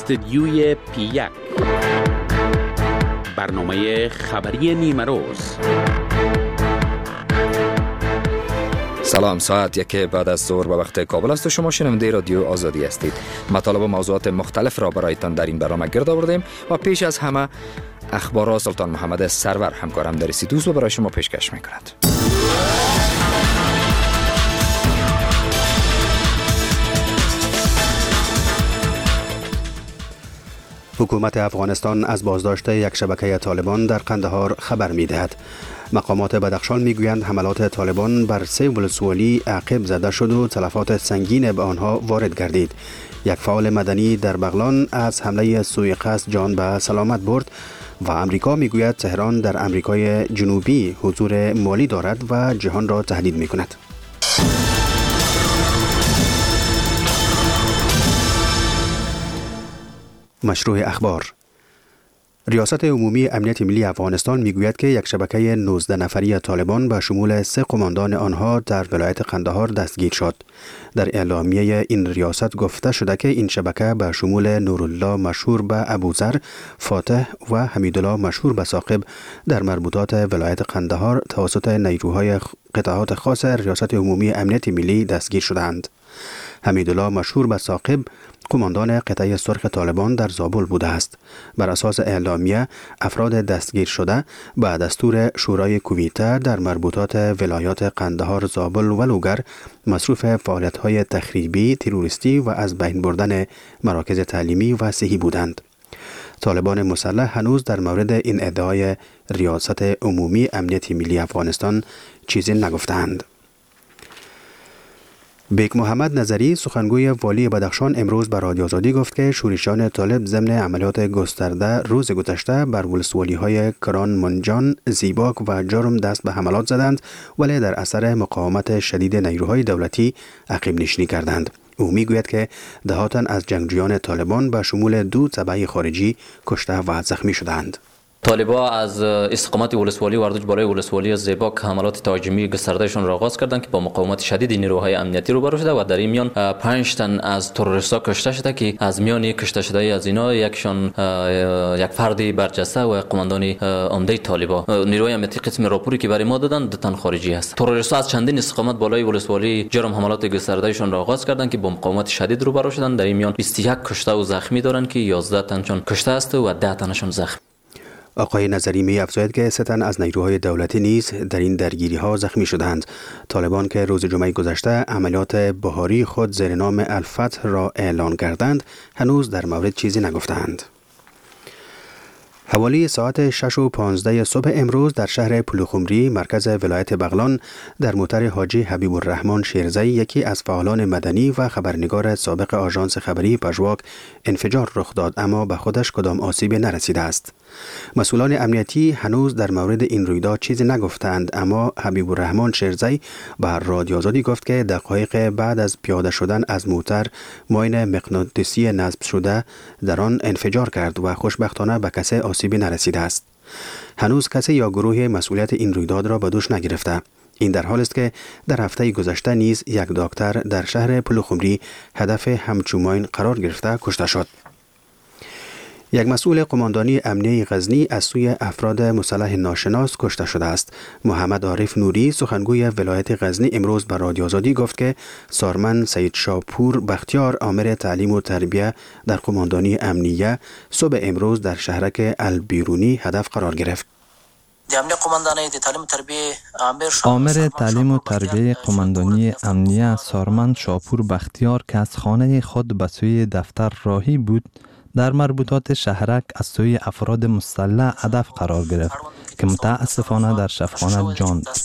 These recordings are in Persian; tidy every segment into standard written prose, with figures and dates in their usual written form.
استدیوی پی1 برنامه خبری نیمه روز. سلام، ساعت 1 بعد از ظهر به وقت کابل است و شما شنونده رادیو آزادی هستید. مطالب و موضوعات مختلف را برایتان در این برنامه گرد آوردیم و پیش از همه اخبار سلطان محمد سرور همکارم در سیدوس و برای شما پیشکش می‌کند. حکومت افغانستان از بازداشت یک شبکه طالبان در قندهار خبر می‌دهد. مقامات بدخشان میگویند حملات طالبان بر 3 ولسوالی عقب زده شد و تلفات سنگین به آنها وارد گردید. یک فعال مدنی در بغلان از حمله سوء قصد جان به سلامت برد و امریکا میگوید تهران در امریکای جنوبی حضور مالی دارد و جهان را تهدید میکند. مشروع اخبار. ریاست عمومی امنیت ملی افغانستان میگوید که یک شبکه 19 نفری طالبان به شمول 3 قماندان آنها در ولایت قندهار دستگیر شد. در اعلامیه این ریاست گفته شده که این شبکه به شمول نورالله مشهور به ابوذر، فاتح و حمیدالله مشهور به ثاقب در مربوطات ولایت قندهار توسط نیروهای قطعات خاص ریاست عمومی امنیت ملی دستگیر شدند. حمیدالله مشهور به ثاقب قماندان قطعه سرخ طالبان در زابل بوده است. بر اساس اعلامیه افراد دستگیر شده به دستور شورای کویته در مربوطات ولایات قندهار، زابل و لوگر مصروف فعالیت‌های تخریبی، تروریستی و از بین بردن مراکز تعلیمی و صحی بودند. طالبان مسلح هنوز در مورد این ادعای ریاست عمومی امنیت ملی افغانستان چیزی نگفتند. بیک محمد نظری سخنگوی والی بدخشان امروز به رادیو آزادی گفت که شورشیان طالب ضمن عملیات گسترده روز گذشته بر ولسوالی‌های کران منجان، زیباک و جرم دست به حملات زدند ولی در اثر مقاومت شدید نیروهای دولتی عقب نشینی کردند. او میگوید که دهاتن از جنگجویان طالبان به شمول 2 تبع خارجی کشته و زخمی شدند. طالبا از استقامت ولسوالی وردوج بالای ولسوالی زیباک حملات تهاجمی گستردهشان را آغاز کردند که با مقاومت شدید نیروهای امنیتی روبرو شده و در این میان 5 تن از تروریست‌ها کشته شده که از میان کشته شده از اینا یکشان یک فردی برجسته و قماندان عمده طالبا. نیروهای امنیتی قسم راپوری که برای ما دادند 2 تن خارجی است. تروریست‌ها از چندین استقامت بالای ولسوالی جرم حملات گستردهشان را آغاز کردند که با مقاومت شدید روبرو شدند. در این میان 21 کشته و زخمی دارند که 11 تنشان کشته است و 10 تنشان زخمی. آقای نظری می افزاید که 3 تن از نیروهای دولتی نیز در این درگیری ها زخمی شدند. طالبان که روز جمعه گذشته عملیات بهاری خود زیر نام الفتح را اعلان کردند هنوز در مورد چیزی نگفتند. حوالی ساعت 6:15 صبح امروز در شهر پلوخمری مرکز ولایت بغلان در موتر حاجی حبیب الرحمن شیرزی یکی از فعالان مدنی و خبرنگار سابق آژانس خبری پژواک انفجار رخ داد اما به خودش کدام آسیبی نرسیده است. مسئولان امنیتی هنوز در مورد این رویداد چیزی نگفتند اما حبیب الرحمن شیرزی بر رادیو آزادی گفت که دقایق بعد از پیاده شدن از موتر ماین مغناطیسی نصب شده در آن انفجار کرد و خوشبختانه به کسی آسیبی نرسیده است. هنوز کسی یا گروهی مسئولیت این رویداد را به دوش نگرفته. این در حال است که در هفته گذشته نیز یک دکتر در شهر پلوخمری هدف همچو ماین قرار گرفته کشته شد. یک مسئول قماندانی امنیه غزنی از سوی افراد مسلح ناشناس کشته شده است. محمد عارف نوری سخنگوی ولایت غزنی امروز به رادیو آزادی گفت که سارمن سید شاپور بختیار آمر تعلیم و تربیه در قماندانی امنیه صبح امروز در شهرک البیرونی هدف قرار گرفت. آمر تعلیم و تربیه قماندانی امنیه سارمن شاپور بختیار که از خانه خود به سوی دفتر راهی بود در مربوطات شهرک از سوی افراد مسلح هدف قرار گرفت که متاسفانه در شفاخانه جان داد.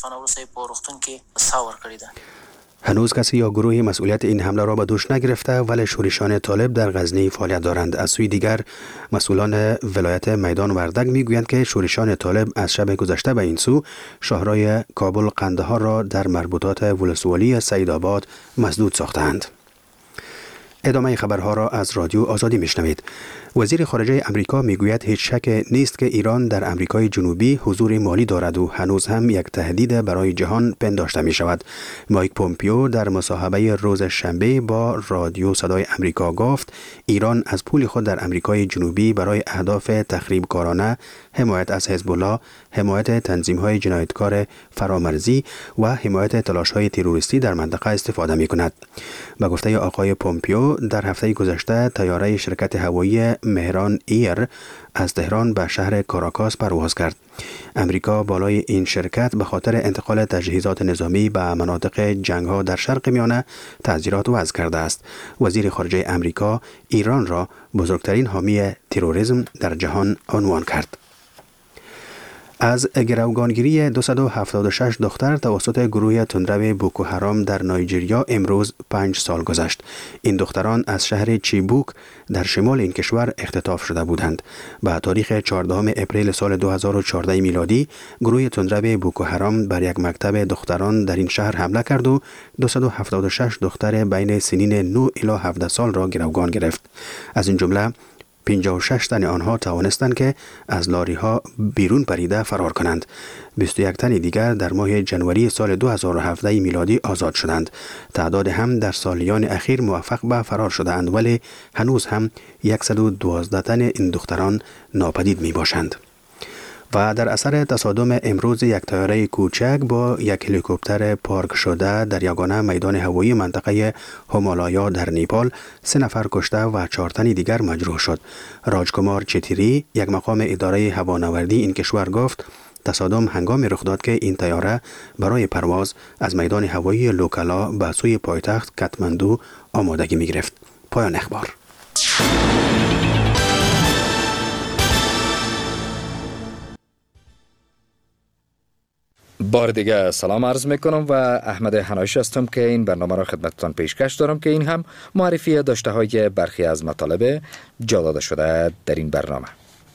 هنوز کسی یا گروهی مسئولیت این حمله را به دوش نگرفته ولی شورشیان طالب در غزنی فعالیت دارند. از سوی دیگر مسئولان ولایت میدان وردک میگویند که شورشیان طالب از شب گذشته به این سو شاهرای کابل قندهار را در مربوطات ولسوالی سیدآباد مسدود ساختند. ادامه خبرها را از رادیو آزادی میشنوید. وزیر خارجه امریکا میگوید هیچ شک نیست که ایران در امریکای جنوبی حضور مالی دارد و هنوز هم یک تهدید برای جهان پنداشته می شود. مایک پومپیو در مصاحبه روز شنبه با رادیو صدای امریکا گفت ایران از پول خود در امریکای جنوبی برای اهداف تخریبکارانه، حمایت از حزب الله، حمایت تنظیم‌های جنایتکار فرامرزی و حمایت تلاش‌های تروریستی در منطقه استفاده می‌کند. به گفته آقای پومپیو در هفته گذشته طیاره شرکت هوایی مهران ایر از تهران به شهر کاراکاس پرواز کرد. امریکا بالای این شرکت به خاطر انتقال تجهیزات نظامی به مناطق جنگ‌ها در شرق میانه تعزیرات وضع کرده است. وزیر خارجه امریکا ایران را بزرگترین حامی تروریسم در جهان عنوان کرد. از گروگانگیری 276 دختر توسط گروه تندرو بوکو حرام در نایجریا امروز 5 سال گذشت. این دختران از شهر چیبوک در شمال این کشور اختطاف شده بودند. به تاریخ 14 اپریل سال 2014 میلادی گروه تندرو بوکو حرام بر یک مکتب دختران در این شهر حمله کرد و 276 دختر بین سنین 9 الی 17 سال را گروگان گرفت. از این جمله 56 تن آنها توانستند که از لاری‌ها بیرون پریده فرار کنند. 21 تن دیگر در ماه جنوری سال 2017 میلادی آزاد شدند. تعداد هم در سالیان اخیر موفق به فرار شدند ولی هنوز هم 112 تن این دختران ناپدید می باشند. و در اثر تصادم امروز یک طیاره کوچک با یک هلیکوپتر پارک شده در یگانه میدان هوایی منطقه همالایا در نیپال 3 نفر کشته و 4 تن دیگر مجروح شد. راجکمار چتیری یک مقام اداره هوانوردی این کشور گفت تصادم هنگامی رخ داد که این طیاره برای پرواز از میدان هوایی لوکالا به سوی پایتخت کاتماندو آمادگی می گرفت. پایان اخبار. بار دیگه سلام عرض میکنم و احمد حنایش هستم که این برنامه را خدمتتان پیشکش دارم که این هم معرفی داشته های برخی از مطالب جا داده شده در این برنامه.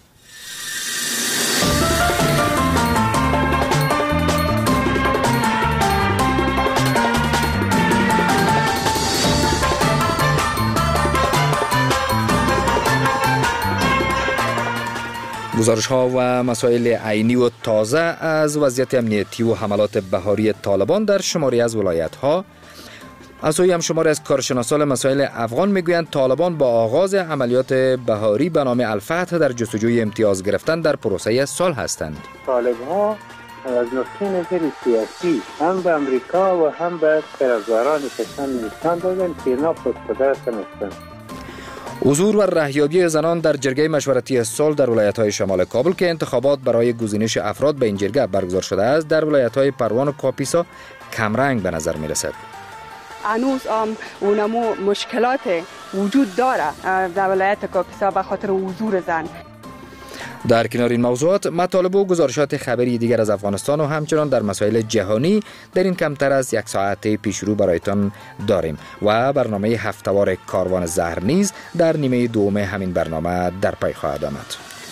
گزارش ها و مسائل عینی و تازه از وضعیت امنیتی و حملات بهاری طالبان در شماری از ولایت ها. از سوی هم شماری از کارشناسان مسائل افغان میگویند طالبان با آغاز عملیات بهاری به نام الفتح در جستجوی امتیاز گرفتن در پروسه صلح هستند. طالب ها از نقطه نظر سیاسی هم به امریکا و هم به طرفداران کشان نشان دادند که اینا خودقدرت هستند. حضور و رهیابی زنان در جرگه مشورتی صلح در ولایت‌های شمال کابل که انتخابات برای گزینش افراد به این جرگه برگزار شده است در ولایت‌های پروان و کاپیسا کمرنگ به نظر می‌رسد. هنوز اونمو مشکلات وجود داره در ولایت کاپیسا به خاطر حضور زن. در کنار این موضوعات مطالب و گزارشات خبری دیگر از افغانستان و همچنان در مسائل جهانی در این کمتر از 1 ساعت پیش رو برایتان داریم و برنامه هفته‌وار کاروان زهر نیز در نیمه دوم همین برنامه در پی خواهد آمد.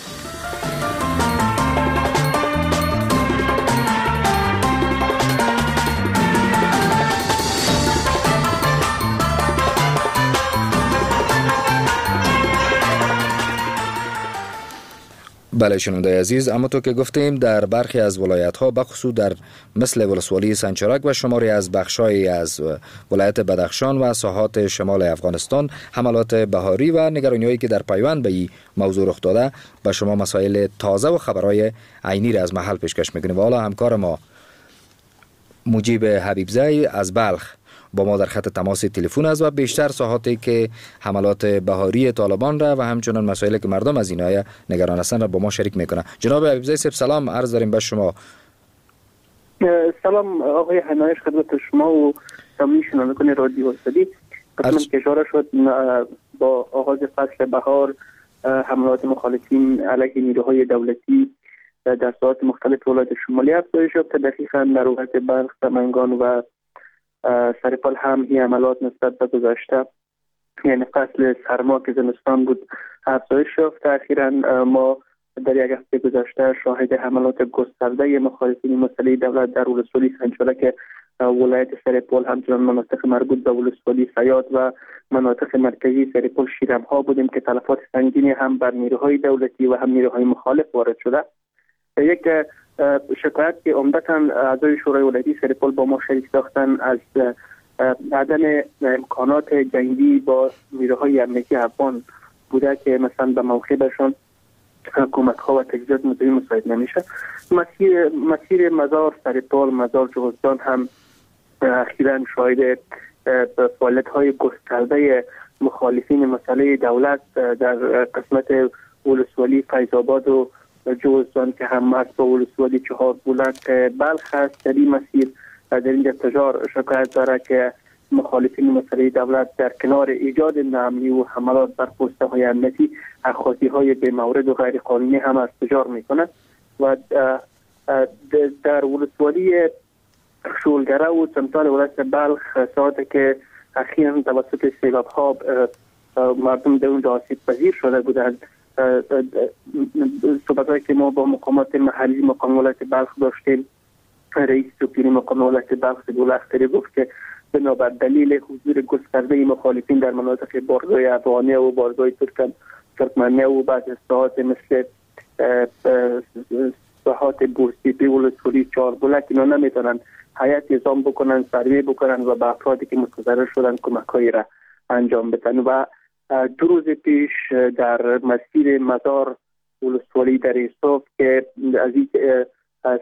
بله شنونده عزیز، اما تو که گفتیم در برخی از ولایت ها بخصوص در مثل ولسوالی سنچرک و شماری از بخشای از ولایت بدخشان و ساحات شمال افغانستان حملات بهاری و نگرانی‌هایی که در پیوند به این موضوع رخ داده به شما مسائل تازه و خبرهای عینی را از محل پیشکش میکنیم و حالا همکار ما مجیب حبیبزی از بلخ با ما در خط تماس تلفن است و بیشتر ساحاتی که حملات بهاری طالبان را و همچنان مسائلی که مردم از اینها نگران هستند را با ما شریک میکنه. جناب حبیبزی صاحب سلام عرض داریم به شما. سلام آقای حنایش خدمت شما و تمامی شنوندگان رادیو آزادی. قسم که اشاره شد با آغاز فصل بهار حملات مخالفین علیه نیروهای دولتی در ساحات مختلف ولایت شمالی افزایش یافت. دقیقاً در ولایت بلخ، سمنگان و سرپال هم این عملات نسبت به گذشته یعنی فصل سرما که زمستان بود افزایش یافت. اخیراً ما در یک هفته گذشته شاهد حملات گسترده مخالفین مسلح دولت در ولسوالی سنچرک ولایت سرپل، همچنان مناطق مربوط به ولسوالی سیاد و مناطق مرکزی سرپل شیرم‌ها بودیم که تلفات سنگینی هم بر نیروهای دولتی و هم نیروهای مخالف وارد شده. یک شکایت که عمدتاً اعضای شورای ولایتی سرپل با ما شریک ساختن از عدم امکانات جنگی با نیروهای امنیتی افغان بوده که مثلا به موقعشان حکومت‌ها و تجهیزات مدنی مساعد نمیشه. مسیر مزار سرپل، مزار جغزدان هم اخیراً شاهد فعالیت‌های گسترده مخالفین مسئله دولت در قسمت ولسوالی فیض‌آباد و جغزدان که هم از با ولسوالی چهار بولک بلخ است. در این مسیر در اینجا تجار شکایت داره که مخالفین مسئله دولت در کنار ایجاد ناامنی و حملات بر پست‌های امنیتی اخاذی‌های به مورد و غیر قانونی هم از تجار می‌کنند و در ولسوالی شولگره و سمتال ولایت بلخ ساعتی که اخیراً توسط سیلاب‌ها مردم در اونجا آسیب پذیر شده بودند، صحبت‌هایی که ما با مقامات محلی مقام ولایت بلخ داشتیم، رئیس سپیری مقام ولایت بلخ سیدالله اختری گفت که بنابر دلیل حضور گسترده مخالفین در مناطق بارگاه افغانیه و بارگاه ترکمنیه و بعض ساحات مثل ساحات بورسیپی و ولسوالی چهاربولک اینا نمیتونن هیئت نظام بکنن، سروی بکنن و به افرادی که متضرر شدن کمک‌هایی را انجام بدن. و 2 روز پیش در مسیر مزار ولسوالی در ایسوف که از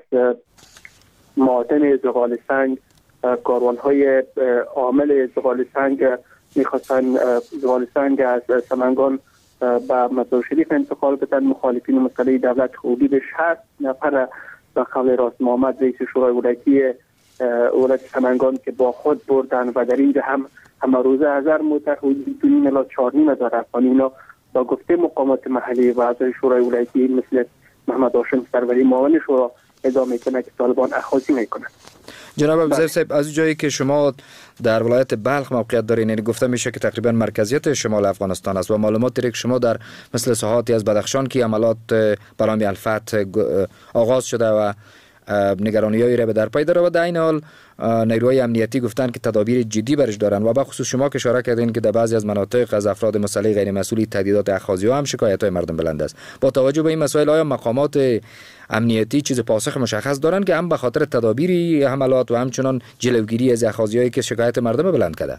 معادن زغال سنگ کاروان‌های عامل زغال سنگ می‌خواستن زغال سنگ از سمنگان به مزار شریف انتقال بدن، مخالفین مسئله دولت حدود 60 نفر به قول راست محمد رئیس شورای ولایتی ولایت سمنگان که با خود بردن و در اینجا هم روزه هزار موتر حدود 2,400,000 افغانی اینا با گفته مقامات محلی و اعضای شورای ولایتی مثل محمد هاشم سروری معاون شورا ادعا میکنه که طالبان اخاذی میکنن. جناب ابوذر صاحب، از جایی که شما در ولایت بلخ موقعیت دارین، یعنی گفته میشه که تقریبا مرکزیت شمال افغانستان است و معلوماتی که شما در مثل ساحاتی از بدخشان که عملات برنامه الفتح آغاز شده و نگرانی‌هایی را به در پی داره و در این حال نیروهای امنیتی گفتن که تدابیر جدی برش دارن و به خصوص شما که اشاره کردین که در بعضی از مناطق از افراد مسئله غیر مسئولی تهدیدات اخاذی‌ها هم شکایت‌های مردم بلند است. با توجه به این مسائل آیا مقامات امنیتی چیز پاسخ مشخص دارن که هم به خاطر تدابیر حملات و همچنان جلوگیری از اخاذی‌هایی که شکایت مردم بلند کرده؟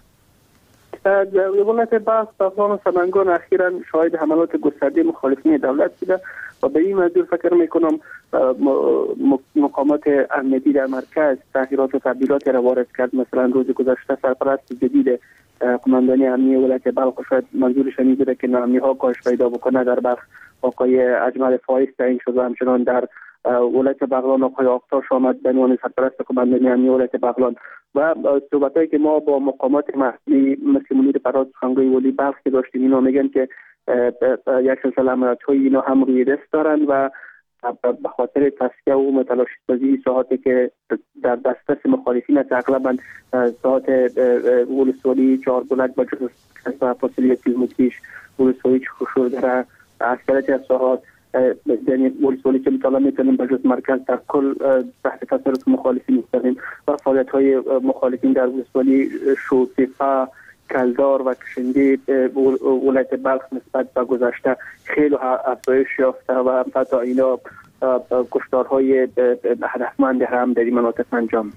ولایت بلخ و افغان سمنگان اخیراً شاهد حملات گسترده مخالفین دولت بوده و به این منظور فکر میکنم مقامات امنیتی در مرکز تغییرات و تبدیلاتی را وارد کرد. مثلا روز گذشته سرپرست جدید قماندانی امنیه ولایت بلخ شاید منظورش این بوده که ناامنی‌ها کاهش پیدا بکنه. در بلخ آقای اجمل فایز تعیین شد و همچنان در ولایت بغلان آقای آفتاش آمد به عنوان سرپرست قماندانی امنیه ولایت بغلان و صحبتایی که ما با مقامات محلی مثل منیر پراد سخنگوی ولی بلخ داشتیم اینا میگن که یک سلسله عملیات‌های اینا هم روی دست دارن و به خاطر تسکیه و متلاشی‌سازی ساحاتی که در دسترس مخالفین است، اغلباً ساحات ولسوالی چهاربولک با جز فاصله کیلومتریش ولسوالی خشوردره اکثریت از ساحات یعنی ولسوالی که مطالعه میکنیم به جز مرکز در کل تحت تسلط مخالفین می‌کنیم و فعالیت‌های مخالفین در ولسوالی شوسیفا کلدار و کشندی ولایت بلخ نسبت به گذشته خیلی افزایش یافته و حتی اینا کشتارهای هدفمند هم در این مناطق انجام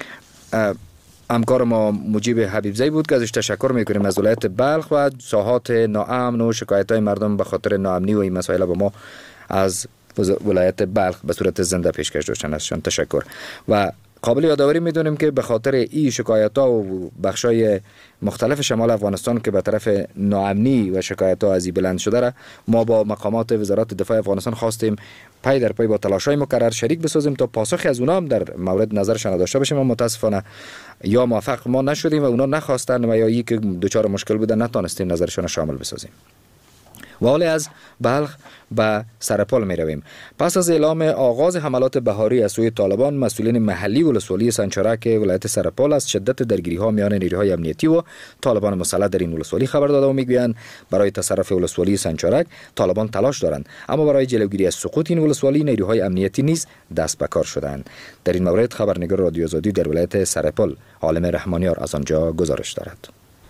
همکار ما مجیب حبیبزی بود که ازش تشکر میکنیم از ولایت بلخ و ساحات ناامن و شکایت‌های مردم به خاطر ناامنی و این مسائل با ما از ولایت بلخ به صورت زنده پیشکش داشتن. ازشان تشکر. و قابل یادآوری میدونیم که به خاطر این شکایت‌ها و بخشای مختلف شمال افغانستان که به طرف ناامنی و شکایت‌ها از این بلند شده را ما با مقامات وزارت دفاع افغانستان خواستیم پای در پای با تلاش‌های مکرر شریک بسازیم تا پاسخی از اونا هم در مورد نظرشان داشته باشیم. اما متاسفانه یا موفق ما نشدیم و اونا نخواستن و یا یک دوچار مشکل بودن نتونستیم نظرشان شامل بسازیم. و حال از بلخ به سرپال می رویم. پس از اعلام آغاز حملات بهاری از سوی طالبان، مسئولین محلی ولسوالی سنچرک ولایت سرپال از شدت درگیری ها میان نیروهای امنیتی و طالبان مسلح در این ولسوالی خبر داده و میگویند برای تصرف ولسوالی سنچرک طالبان تلاش دارند، اما برای جلوگیری از سقوط این ولسوالی نیروهای امنیتی نیز دست به کار شدند. در این مورد خبرنگار رادیو آزادی در ولایت سرپال عالم رحمانیار از آنجا گزارش دارد.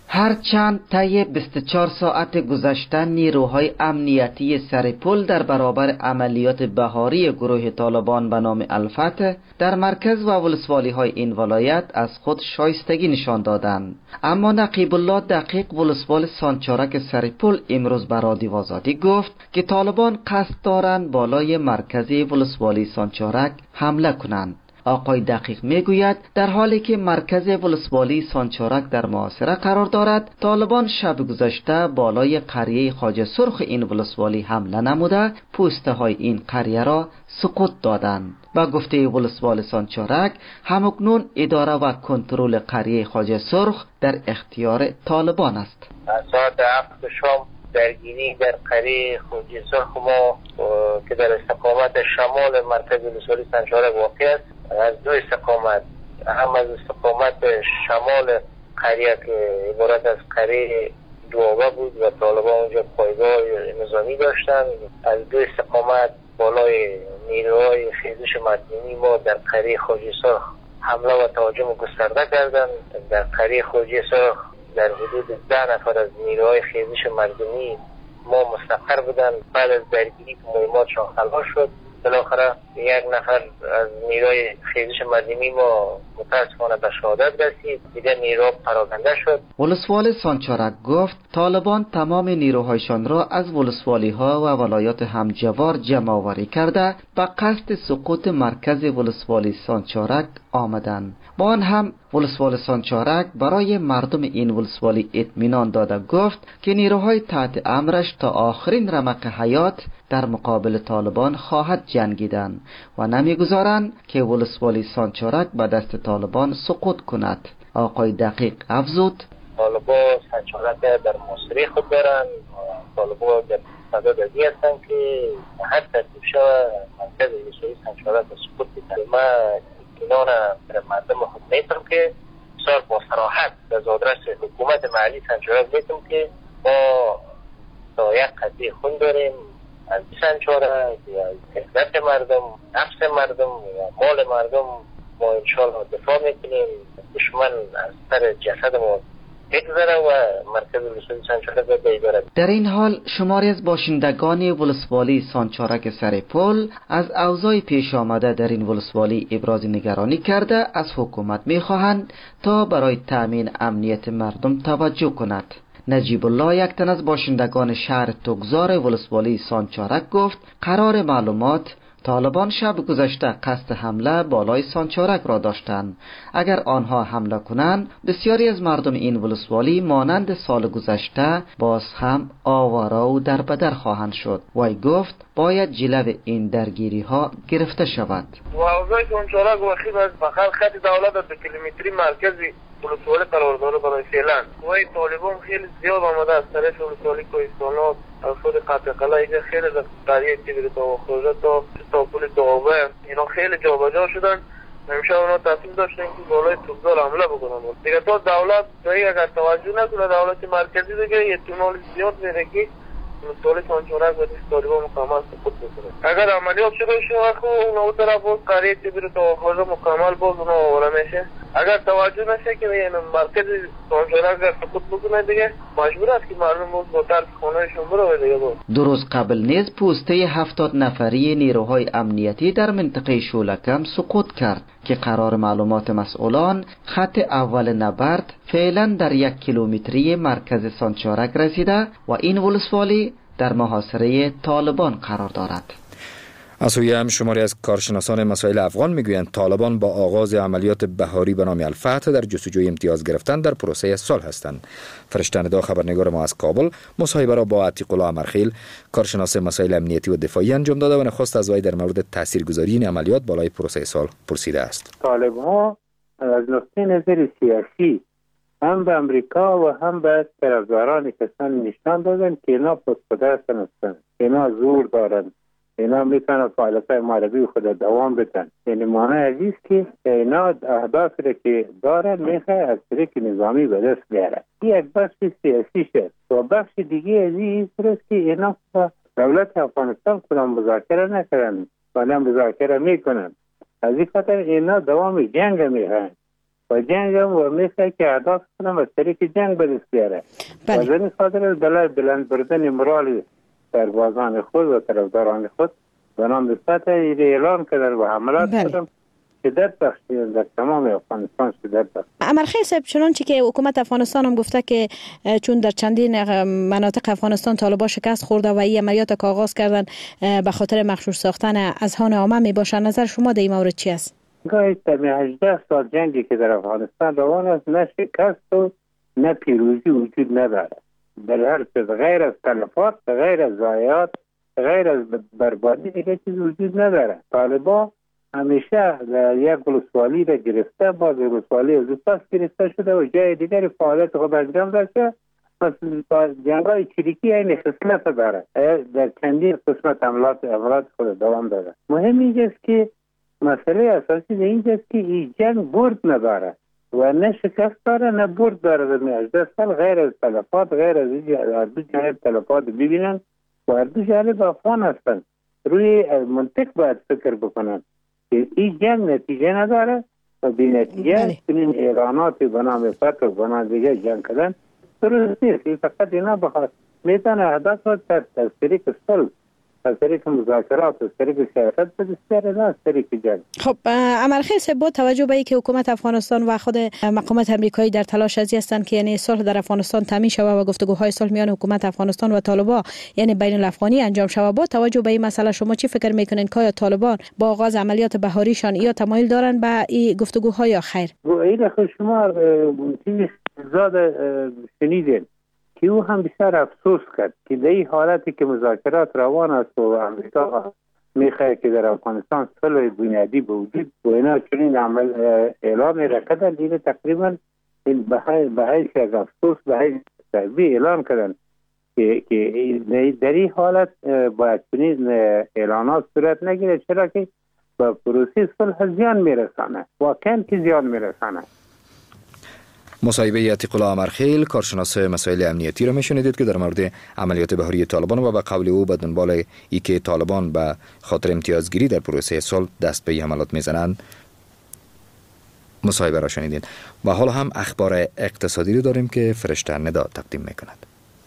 هرچند طی 24 ساعت گذشته نیروهای امنیتی سرپل در برابر عملیات بهاری گروه طالبان به نام الفتح در مرکز و ولسوالی‌های این ولایت از خود شایستگی نشان دادند، اما نقیب الله دقیق ولسوال سانچارک سرپل امروز به رادیو آزادی گفت که طالبان قصد دارند بالای مرکزی ولسوالی سانچارک حمله کنند. آقای دقیق میگوید در حالی که مرکز ولسوالی سانچارک در محاصره قرار دارد، طالبان شب گذشته بالای قریه خواجه سرخ این ولسوالی حمله نموده پوسته های این قریه را سقوط دادند. با گفته ولسوال سانچارک، همکنون اداره و کنترل قریه خواجه سرخ در اختیار طالبان است. ساعت 7 شام درگیری در قریه خواجه سرخ ما که در استقامت شمال مرکز ولسوالی سانچارک واقع است، از دو استقامت، هم از استقامت شمال قریه که عبارت از قریه دوابه بود و طالبان اونجا پایگاه نظامی داشتن، از دو استقامت بالای نیروهای خیزش مدنی ما در قریه خواجه سرخ حمله و تهاجم گسترده کردند. در قریه خواجه سرخ در حدود 10 نفر از نیروهای خیزش مدنی ما مستقر بودند. بعد از درگیری که مهماتشان خلاص شد، بالاخره یک نفر از نیروی خیزش مدنی ما متاسفانه به شهادت رسید، دیگر نیرو پراکنده شد. ولسوال سانچارک گفت طالبان تمام نیروهایشان را از ولسوالی ها و ولایات همجوار جمع آوری کرده به قصد سقوط مرکز ولسوالی سانچارک آمدند. با آن هم ولسوال سانچارک برای مردم این ولسوالی اطمینان داده گفت که نیروهای تحت امرش تا آخرین رمق حیات در مقابل طالبان خواهد جنگیدند و نمیگذارند که ولسوالی سانچارک به دست طالبان سقوط کند. آقای دقیق افزود: طالبان سانچارک در محاصره خود دارند. طالبان در صدد ازی هستند که هر ترتیب شود مرکز ولسوالی سانچارک سقوط بدهد. ما اطمینان در مردم خود میتونم که بسیار با صراحت از آدرس حکومت محلی سانچارک میتونم که ما تا یک قضیه خون داریم از سانچارک، از عزت مردم، نفس مردم و مال مردم. ما انشاءالله دفاع میکنیم، دشمن از سر جسد ما بگذره و مرکز ولسوالی سانچارک را بگذارد. در این حال شماری از باشندگان ولسوالی سانچارک سرپل از اوضاع پیش آمده در این ولسوالی ابراز نگرانی کرده از حکومت میخواهند تا برای تأمین امنیت مردم توجه کند. نجیب الله، یک تن از باشندگان شهر تگزار ولسوالی سانچارک گفت قرار معلومات طالبان شب گذشته قصد حمله بالای سانچارک را داشتند. اگر آنها حمله کنند بسیاری از مردم این ولسوالی مانند سال گذشته باز هم آواره و دربدر خواهند شد. وی گفت باید جلو این درگیری ها گرفته شود. و اوضاع سانچارک واقعی از بخل خط دولت 2 کیلومتری مرکزی ولسوالی قرار داره برای فعلا. وی طالبان خیلی زیاد آمده از طرف ولسوالی کوهستانات از خود قطع قلعه خیلی از قریه تیبری تا خورده تا پول دوابه اینا خیلی جابجا شدن. همیشه اونا تصمیم داشتن که بالای تگزار حمله بکنن. دیگه تا دولت دیگه اگر توجه نکنه دولت مرکزی دیگه احتمال زیاد میره که ولسوالی سانچارک و طالبان مکمل سقوط بکنه. اگر عملیات شروع شه خب اون طرف باز قریه تیبری تا خورده مکمل باز اونا آواره میشه. اگر توجه نشه که این مرکز سانچارک سقوط بکنه دیگه مجبور است که مردم باز با ترک خانهشون بره دیگه. دو روز قبل نیز پوسته 70 نفری نیروهای امنیتی در منطقه شولکم سقوط کرد که قرار معلومات مسئولان خط اول نبرد فعلا در 1 کیلومتری مرکز سانچارک رسیده و این ولسوالی در محاصره طالبان قرار دارد. از سوی هم شماری از کارشناسان مسائل افغان میگویند طالبان با آغاز عملیات بهاری به نام الفتح در جستجوی امتیاز گرفتن در پروسه صلح هستند. فرشته ندا خبرنگار ما از کابل مصاحبه را با عتیق الله امرخیل کارشناس مسائل امنیتی و دفاعی انجام داده و نخست از وی در مورد تاثیرگذاری این عملیات بالای پروسه صلح پرسیده است. طالبان از نقطه نظر سیاسی هم به امریکا و هم به طرفداران کسان نشان دادن که اینا پس‌قدرت هستند، اینا زور دارن، اینا میتونن فعالیت معربی خود دوام بدن. یعنی معنی عزیز که اینا اهدافی را که دارن میخواه از طریق نظامی به دست بیاره. این یک بخش سیاسی شد و بخش دیگه از این است که اینا دولت افغانستان کدام مذاکره نکردن ولی مذاکره میکنن. از این خاطر اینا دوام جنگ میخوان و جنگ هم میخواه که اهداف کنم از طریق جنگ به دست بیاره. و از این خاطر دلائل بلند بردن مورال سربازان خود و طرفداران خود به نام دستت اعلان کردن و حملات کردن شدت بخشید در تمام افغانستان شدت بخشید. امرخیل صاحب، چنانچه که حکومت افغانستان هم گفته که چون در چندین مناطق افغانستان طالبان شکست خورده و این عملیات که آغاز کردن به خاطر مغشوش ساختن اذهان عامه می باشه، نظر شما در این مورد چی است؟ گاهی تمی 18 سال جنگی که در افغانستان روان است نه شکست و نه پیروزی وجود نداره. در هر چیز غیر از تلفات، غیر از ضایعات، غیر از بربادی دیگه چیز وجود نداره. طالبان همیشه یک ولسوالی را گرفته، باز ولسوالی از پس گرفته شده و جای دیگری فعالیت خود انجام داشته. مثلا جنگای چریکی این خصلت داره، در چندین قسمت عملات خود دوام داره. مهم اینجاست که مسئله اساسی اینجاست که این جنگ برد نداره و نه شکست داره نه برد داره. در 18 سال غیر از تلفات، غیر از دو جانب تلفات ببینن و دو جانب افغان هستن. روی منطق باید فکر بکنن که این جنگ نتیجه نداره و بی نتیجه این اعلانات به نام فتح و به نام دیگه جنگ کردن درست نیست. این فقط اینا بخواد میتونه اهداف رو از طریق صلح، از طریق مذاکرات، از طریق سیاست بسیاره، نه از طریق جنگ. خب امرخیل صاحب، با توجه به اینکه حکومت افغانستان و خود مقامات امریکایی در تلاش ازی هستند که یعنی صلح در افغانستان تامین شود و گفتگوهای صلح میان حکومت افغانستان و طالبان یعنی بین الافغانی انجام شود، با توجه به این مسئله شما چی فکر میکنین که آیا طالبان با آغاز عملیات بهاریشان یا تمایل دارن به این گفتگوها یا خیر؟ این خود شما چیزی زیاد شنیدین که او هم بسیار افسوس کرد که در این حالتی که مذاکرات روان است و امریکا میخواه که در افغانستان صلح بنیادی به وجود و اینا چنین عمل اعلام را کردن، دیگه تقریبا به حیث از افسوس به حیث تحبی اعلام کردن که در این حالت باید چنین اعلانات صورت نگیره، چرا که به پروسه صلح زیان میرسانه، واقعا که زیان میرسانه. مصاحبه عتیق الله امرخیل، کارشناس مسائل امنیتی را میشنیدید که در مورد عملیات بهاری طالبان و به قول او به دنبال اینکه طالبان به خاطر امتیازگیری در پروسه صلح دست به حملات میزنند مصاحبه را شنیدید. و حالا هم اخبار اقتصادی رو داریم که فرشته ندا تقدیم میکند.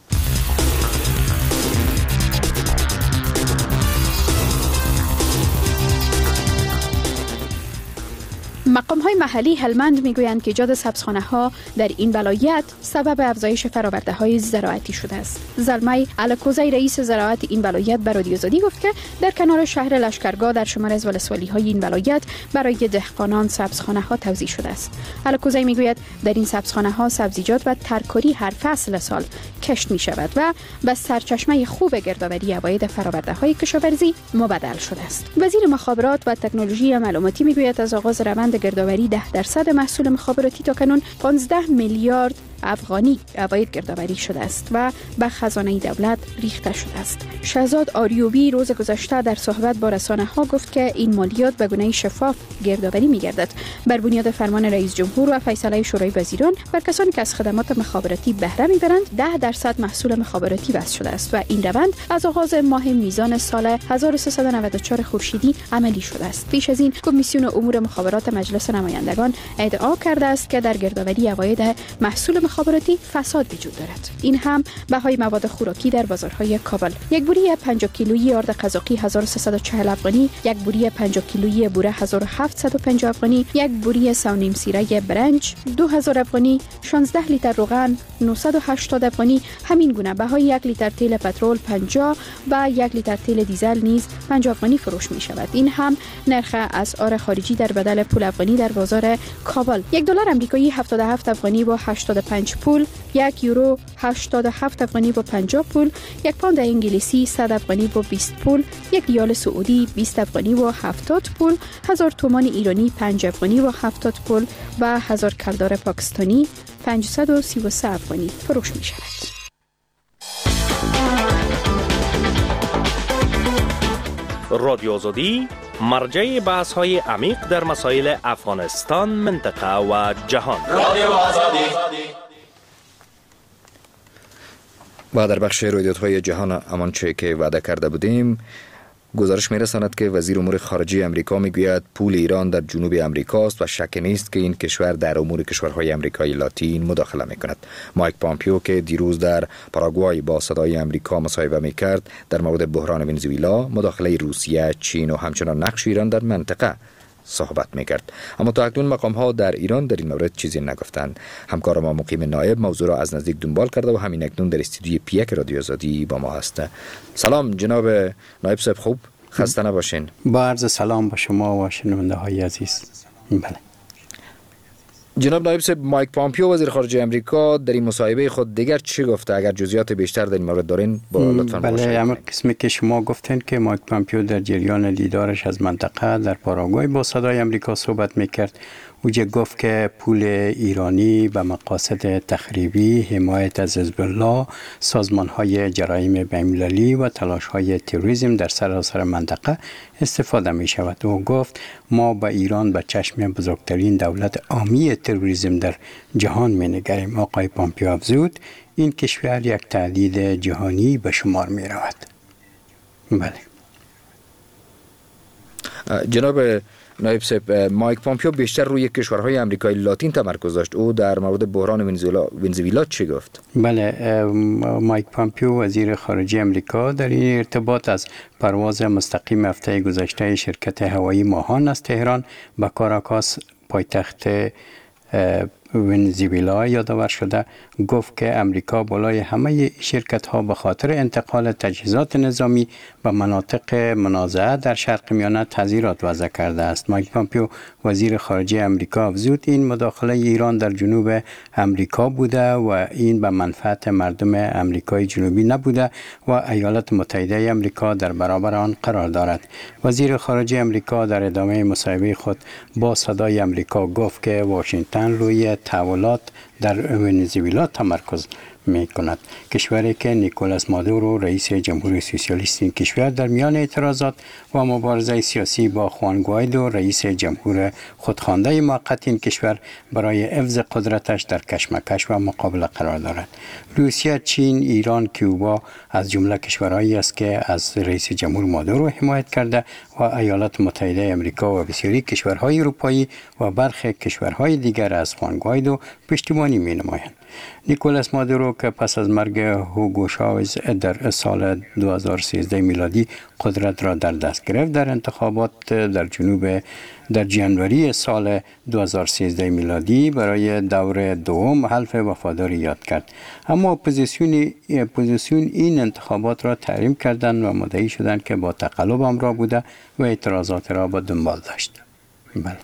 مقام‌های محلی هلمند میگویند که ایجاد سبزخانه‌ها در این ولایت سبب افزایش فرآورده‌های زراعتی شده است. زلمه الکوزی رئیس زراعت این ولایت به رادیو آزادی گفت که در کنار شهر لشکرگاه در شمار از ولسوالی‌های این ولایت برای دهقانان سبزخانه‌ها توزیع شده است. الکوزی میگوید در این سبزخانه‌ها سبزیجات و ترکاری هر فصل سال کشت می‌شود و به سرچشمه خوب گردآوری عواید فرآورده‌های کشاورزی مبدل شده است. وزیر مخابرات و تکنولوژی معلوماتی میگوید از آغاز روند گردآوری 10% محصول مخابراتی تا کنون 15 میلیارد افغانی عواید گردآوری شده است و به خزانه دولت ریخته شده است. شهزاد آریوبی روز گذشته در صحبت با رسانه‌ها گفت که این مالیات به گونه شفاف گردآوری می‌گردد. بر بنیاد فرمان رئیس جمهور و فیصله شورای وزیران بر کسانی که از خدمات مخابراتی بهره می‌برند 10% محصول مخابراتی وضع شده است و این روند از آغاز ماه میزان سال 1394 خورشیدی عملی شده است. پیش از این کمیسیون امور مخابرات مجلس نمایندگان ادعا کرده است که در گردآوری عواید محصول مخابراتی فساد وجود دارد. این هم بهای مواد خوراکی در بازارهای کابل. یک بوری 50 کیلویی آرد قزاقی 1340 افغانی، یک بوری 50 کیلویی بوره 1750 افغانی، یک بوری ساونیم سیره برنج 2000 افغانی، 16 لیتر روغن 980 افغانی. همین گونه بهای 1 لیتر تیل پترول 50 و 1 لیتر تیل دیزل نیز 50 افغانی فروش می شود. این هم نرخ اسعار خارجی در بدل پول افغانی در بازار کابل. $1 آمریکایی 77 افغانی با 85 95 پول، 1 یورو 87 افغانی با 50 پول، 1 پوند انگلیسی 100 افغانی با 20 پول، 1 ریال سعودی 20 افغانی با 70 پول، 1000 تومان ایرانی 5 افغانی با 70 پول و 1000 کلدار پاکستانی 533 افغانی فروش می شود. رادیو آزادی مرجع بحث های عمیق در مسائل افغانستان، منطقه و جهان. رادیو آزادی. و در بخش رویدادهای جهان همانچه که وعده کرده بودیم، گزارش می‌رساند که وزیر امور خارجه امریکا میگوید پول ایران در جنوب امریکا است و شک نیست که این کشور در امور کشورهای امریکای لاتین مداخله می‌کند. مایک پامپیو که دیروز در پاراگوای با صدای امریکا مصاحبه می‌کرد، در مورد بحران ونزوئلا، مداخله روسیه، چین و همچنان نقش ایران در منطقه صحبت می‌کرد. اما تا اکنون مقام‌ها در ایران در این مورد چیزی نگفتند. همکار ما مقیم نایب موضوع را از نزدیک دنبال کرده و همین اکنون در استودیوی پیک رادیو آزادی با ما هست. سلام جناب نایب صاحب، خوب؟ خسته نباشین. با عرض سلام به شما و شنونده های عزیز. بله. جناب نایب صاحب، مایک پامپیو وزیر خارجه امریکا در این مصاحبه خود دیگر چی گفته؟ اگر جزئیات بیشتر در این مورد دارین با لطفاً بله، اما قسمی که شما گفتین که مایک پامپیو در جریان دیدارش از منطقه در پاراگوای با صدای امریکا صحبت میکرد. او گفت که پول ایرانی به مقاصد تخریبی، حمایت از حزب الله، سازمان‌های جرایم بین‌المللی و تلاش‌های تروریسم در سراسر منطقه استفاده می‌شود. او گفت ما به ایران به چشم بزرگترین دولت حامی تروریسم در جهان می‌نگریم. آقای پامپیو افزود این کشور یک تهدید جهانی به شمار می‌رود. بله. جناب نایب صاحب، مایک پامپیو بیشتر روی کشورهای امریکای لاتین تمرکز داشت. او در مورد بحران ونزوئلا چی گفت؟ بله، مایک پامپیو وزیر خارجه امریکا در این ارتباط از پرواز مستقیم هفته گذشته شرکت هوایی ماهان از تهران به کاراکاس پایتخت ونزوئلا یادآور شده. گفت که امریکا بالای همه شرکت ها به خاطر انتقال تجهیزات نظامی به مناطق منازعه در شرق میانه تحذیرات وضع کرده است. مایک پامپیو وزیر خارجه امریکا افزود این مداخله ایران در جنوب امریکا بوده و این به منفعت مردم امریکای جنوبی نبوده و ایالات متحده امریکا در برابر آن قرار دارد. وزیر خارجه امریکا در ادامه مصاحبه خود با صدای امریکا گفت که واشنگتن روی تحولات در ونزوئلا تمرکز می کند. کشوری که نیکولاس مادورو رئیس جمهوری سوسیالیست این کشور در میان اعتراضات و مبارزه سیاسی با خوان گوایدو رئیس جمهور خودخوانده موقت این کشور برای حفظ قدرتش در کشمکش و مقابله قرار دارد. روسیه، چین، ایران، کوبا از جمله کشورهایی است که از رئیس جمهور مادورو حمایت کرده و ایالات متحده آمریکا و بسیاری کشورهای اروپایی و برخی کشورهای دیگر از خوان گوایدو پشتیبانی می نمایند. نیکولاس مادورو که پس از مرگ هوگو شاوز در سال 2013 میلادی قدرت را در دست گرفت، در انتخابات در جنوری سال 2013 میلادی برای دور دوم حلف وفاداری یاد کرد. اما اپوزیسیون این انتخابات را تحریم کردند و مدعی شدند که با تقلب همراه بوده و اعتراضات را به دنبال داشت. بله.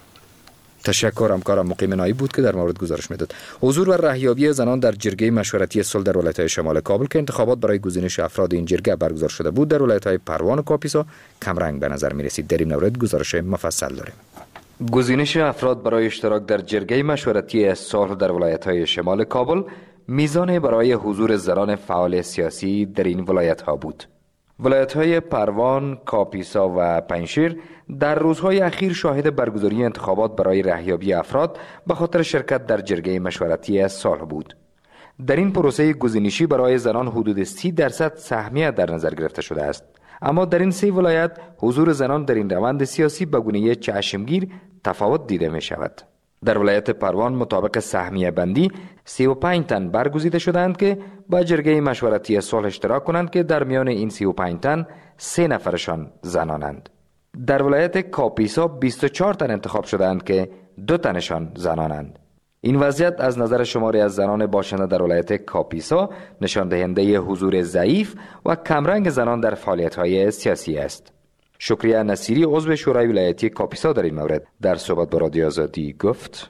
تشکر. همکارم مقیم نایب بود که در مورد گزارش میداد. حضور و رهیابی زنان در جرگه مشورتی صلح در ولایت‌های شمال کابل که انتخابات برای گزینش افراد این جرگه برگزار شده بود در ولایت‌های پروان و کاپیسا کمرنگ به نظر می‌رسید. در این مورد گزارش مفصل داریم. گزینش افراد برای اشتراک در جرگه مشورتی صلح در ولایت‌های شمال کابل میزان برای حضور زنان فعال سیاسی در این ولایت‌ها بود. ولایت‌های پروان، کاپیسا و پنجشیر در روزهای اخیر شاهد برگزاری انتخابات برای رهیابی افراد به خاطر شرکت در جرگه مشورتی صلح بود. در این پروسه گزینشی برای زنان حدود 30% سهمیه در نظر گرفته شده است. اما در این 3 ولایت حضور زنان در این روند سیاسی به گونه چشمگیر تفاوت دیده می شود. در ولایت پروان مطابق سهمیه بندی 35 تن برگزیده شدند که با جرگه مشورتی صلح اشتراک کنند که در میان این 35 تن 3 نفرشان زنانند. در ولایت کاپیسا 24 تن انتخاب شدند که 2 تنشان زنانند. این وضعیت از نظر شماری از زنان باشنده در ولایت کاپیسا نشان دهنده حضور ضعیف و کمرنگ زنان در فعالیت‌های سیاسی است. شکریه نصیری عضو شورای ولایتی کاپیسا در این مورد در صحبت با رادیو آزادی گفت: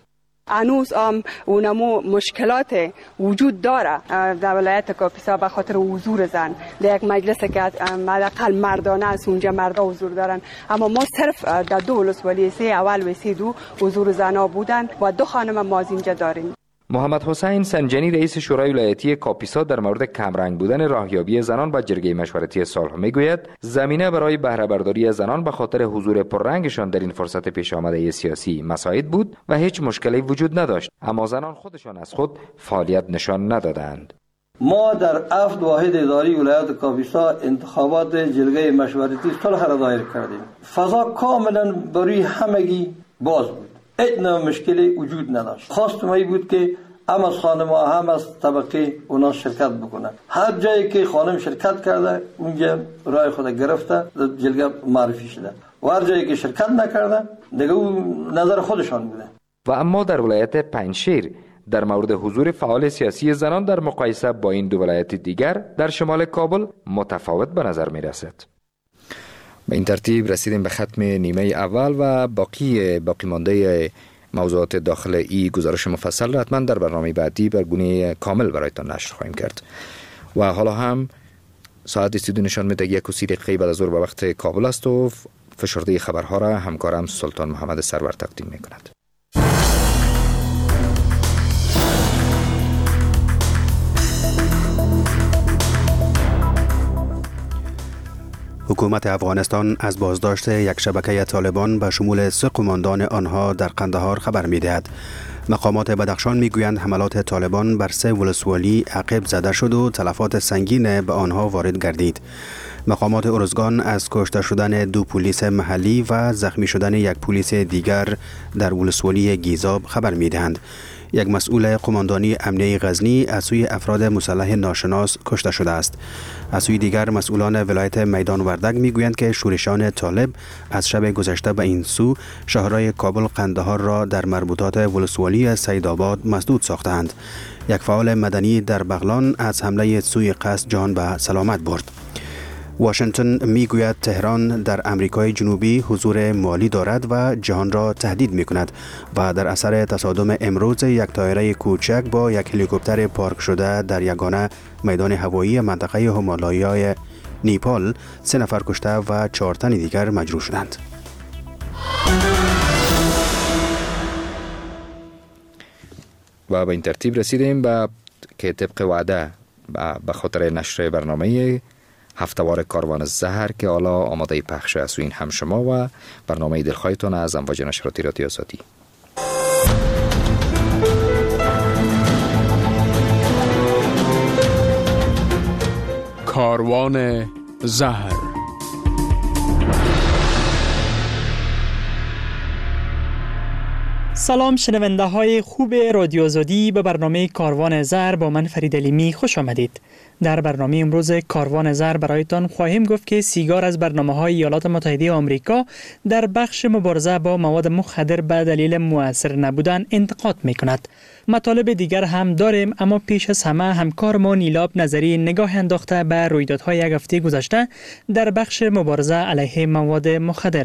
هنوز اونمو مشکلات وجود داره در ولایت کاپیسا به خاطر حضور زن در یک مجلس که حداقل مردانه است، اونجا مردا حضور دارن، اما ما صرف در 2 ولسوالی 3 اول و 3 2 حضور زنا بودن و 2 خانم ما از اینجا داریم. محمد حسین سنجنی رئیس شورای ولایتی کاپیسا در مورد کمرنگ بودن راهیابی زنان به جرگه مشورتی صلح میگوید زمینه برای بهره برداری زنان به خاطر حضور پررنگشان در این فرصت پیش آمده سیاسی مساعد بود و هیچ مشکلی وجود نداشت، اما زنان خودشان از خود فعالیت نشان ندادند. ما در 7 واحد اداری ولایت کاپیسا انتخابات جرگه مشورتی صلح را دایر کردیم. فضا کاملا برای همگی باز بود، هیچ مشکلی وجود نداشت. خواستم این بود که هم از خانم‌ها هم از طبقه اونا شرکت بکنن. هر جایی که خانم شرکت کرده اونجا رای خود گرفته جلگه معرفی شده و هر جایی که شرکت نکرده دیگه نظر خودشان بوده. و اما در ولایت پنجشیر در مورد حضور فعال سیاسی زنان در مقایسه با این 2 ولایت دیگر در شمال کابل متفاوت به نظر می رسد. به این ترتیب رسیدیم به ختم نیمه اول و باقی مانده موضوعات داخل ای گزارش مفصل را حتما در برنامه بعدی بر گونه کامل برایتان نشر خواهیم کرد. و حالا هم ساعت استودیو نشان میده 1:30 دقیقه بعد از ظهر به وقت کابل است و فشرده خبرها را همکارم سلطان محمد سرور تقدیم میکند. حکومت افغانستان از بازداشت یک شبکه طالبان به شمول 3 قماندان آنها در قندهار خبر می‌دهد. مقامات بدخشان میگویند حملات طالبان بر 3 ولسوالی عقب زده شد و تلفات سنگین به آنها وارد گردید. مقامات ارزگان از کشته شدن 2 پلیس محلی و زخمی شدن یک پلیس دیگر در ولسوالی گیزاب خبر می‌دهند. یک مسئول قماندانی امنیه غزنی از سوی افراد مسلح ناشناس کشته شده است. از سوی دیگر مسئولان ولایت میدان وردک میگویند که شورشان طالب از شب گذشته به این سو شهرهای کابل قندهار را در مربوطات ولسوالی سیدآباد مسدود ساختند. یک فعال مدنی در بغلان از حمله سوی قصد جان به سلامت برد. واشنگتن میگوید تهران در امریکای جنوبی حضور مالی دارد و جهان را تهدید میکند و در اثر تصادم امروز یک طایره کوچک با یک هلیکوپتر پارک شده در یگانه میدان هوایی منطقه همالایای نیپال 3 نفر کشته و 4 تن دیگر مجروح شدند. و به این ترتیب رسیدیم به که طبق وعده به خاطر نشر برنامه هفتهوار کاروان الزهر که حالا آماده پخش است و این هم شما و برنامه دلخواهتان از امواج نشراتی رادیو آزادی. کاروان زهر. سلام شنونده های خوب رادیو آزادی، به برنامه کاروان زهر با من فرید علیمی خوش آمدید. در برنامه امروز کاروان زهر برایتان خواهیم گفت که سیگار از برنامه‌های ایالات متحده آمریکا در بخش مبارزه با مواد مخدر به دلیل مؤثر نبودن انتقاد می‌کند. مطالب دیگر هم داریم، اما پیش از همه همکارمان نیلاب نظری نگاه انداخته به رویدادهای یک هفته گذشته در بخش مبارزه علیه مواد مخدر.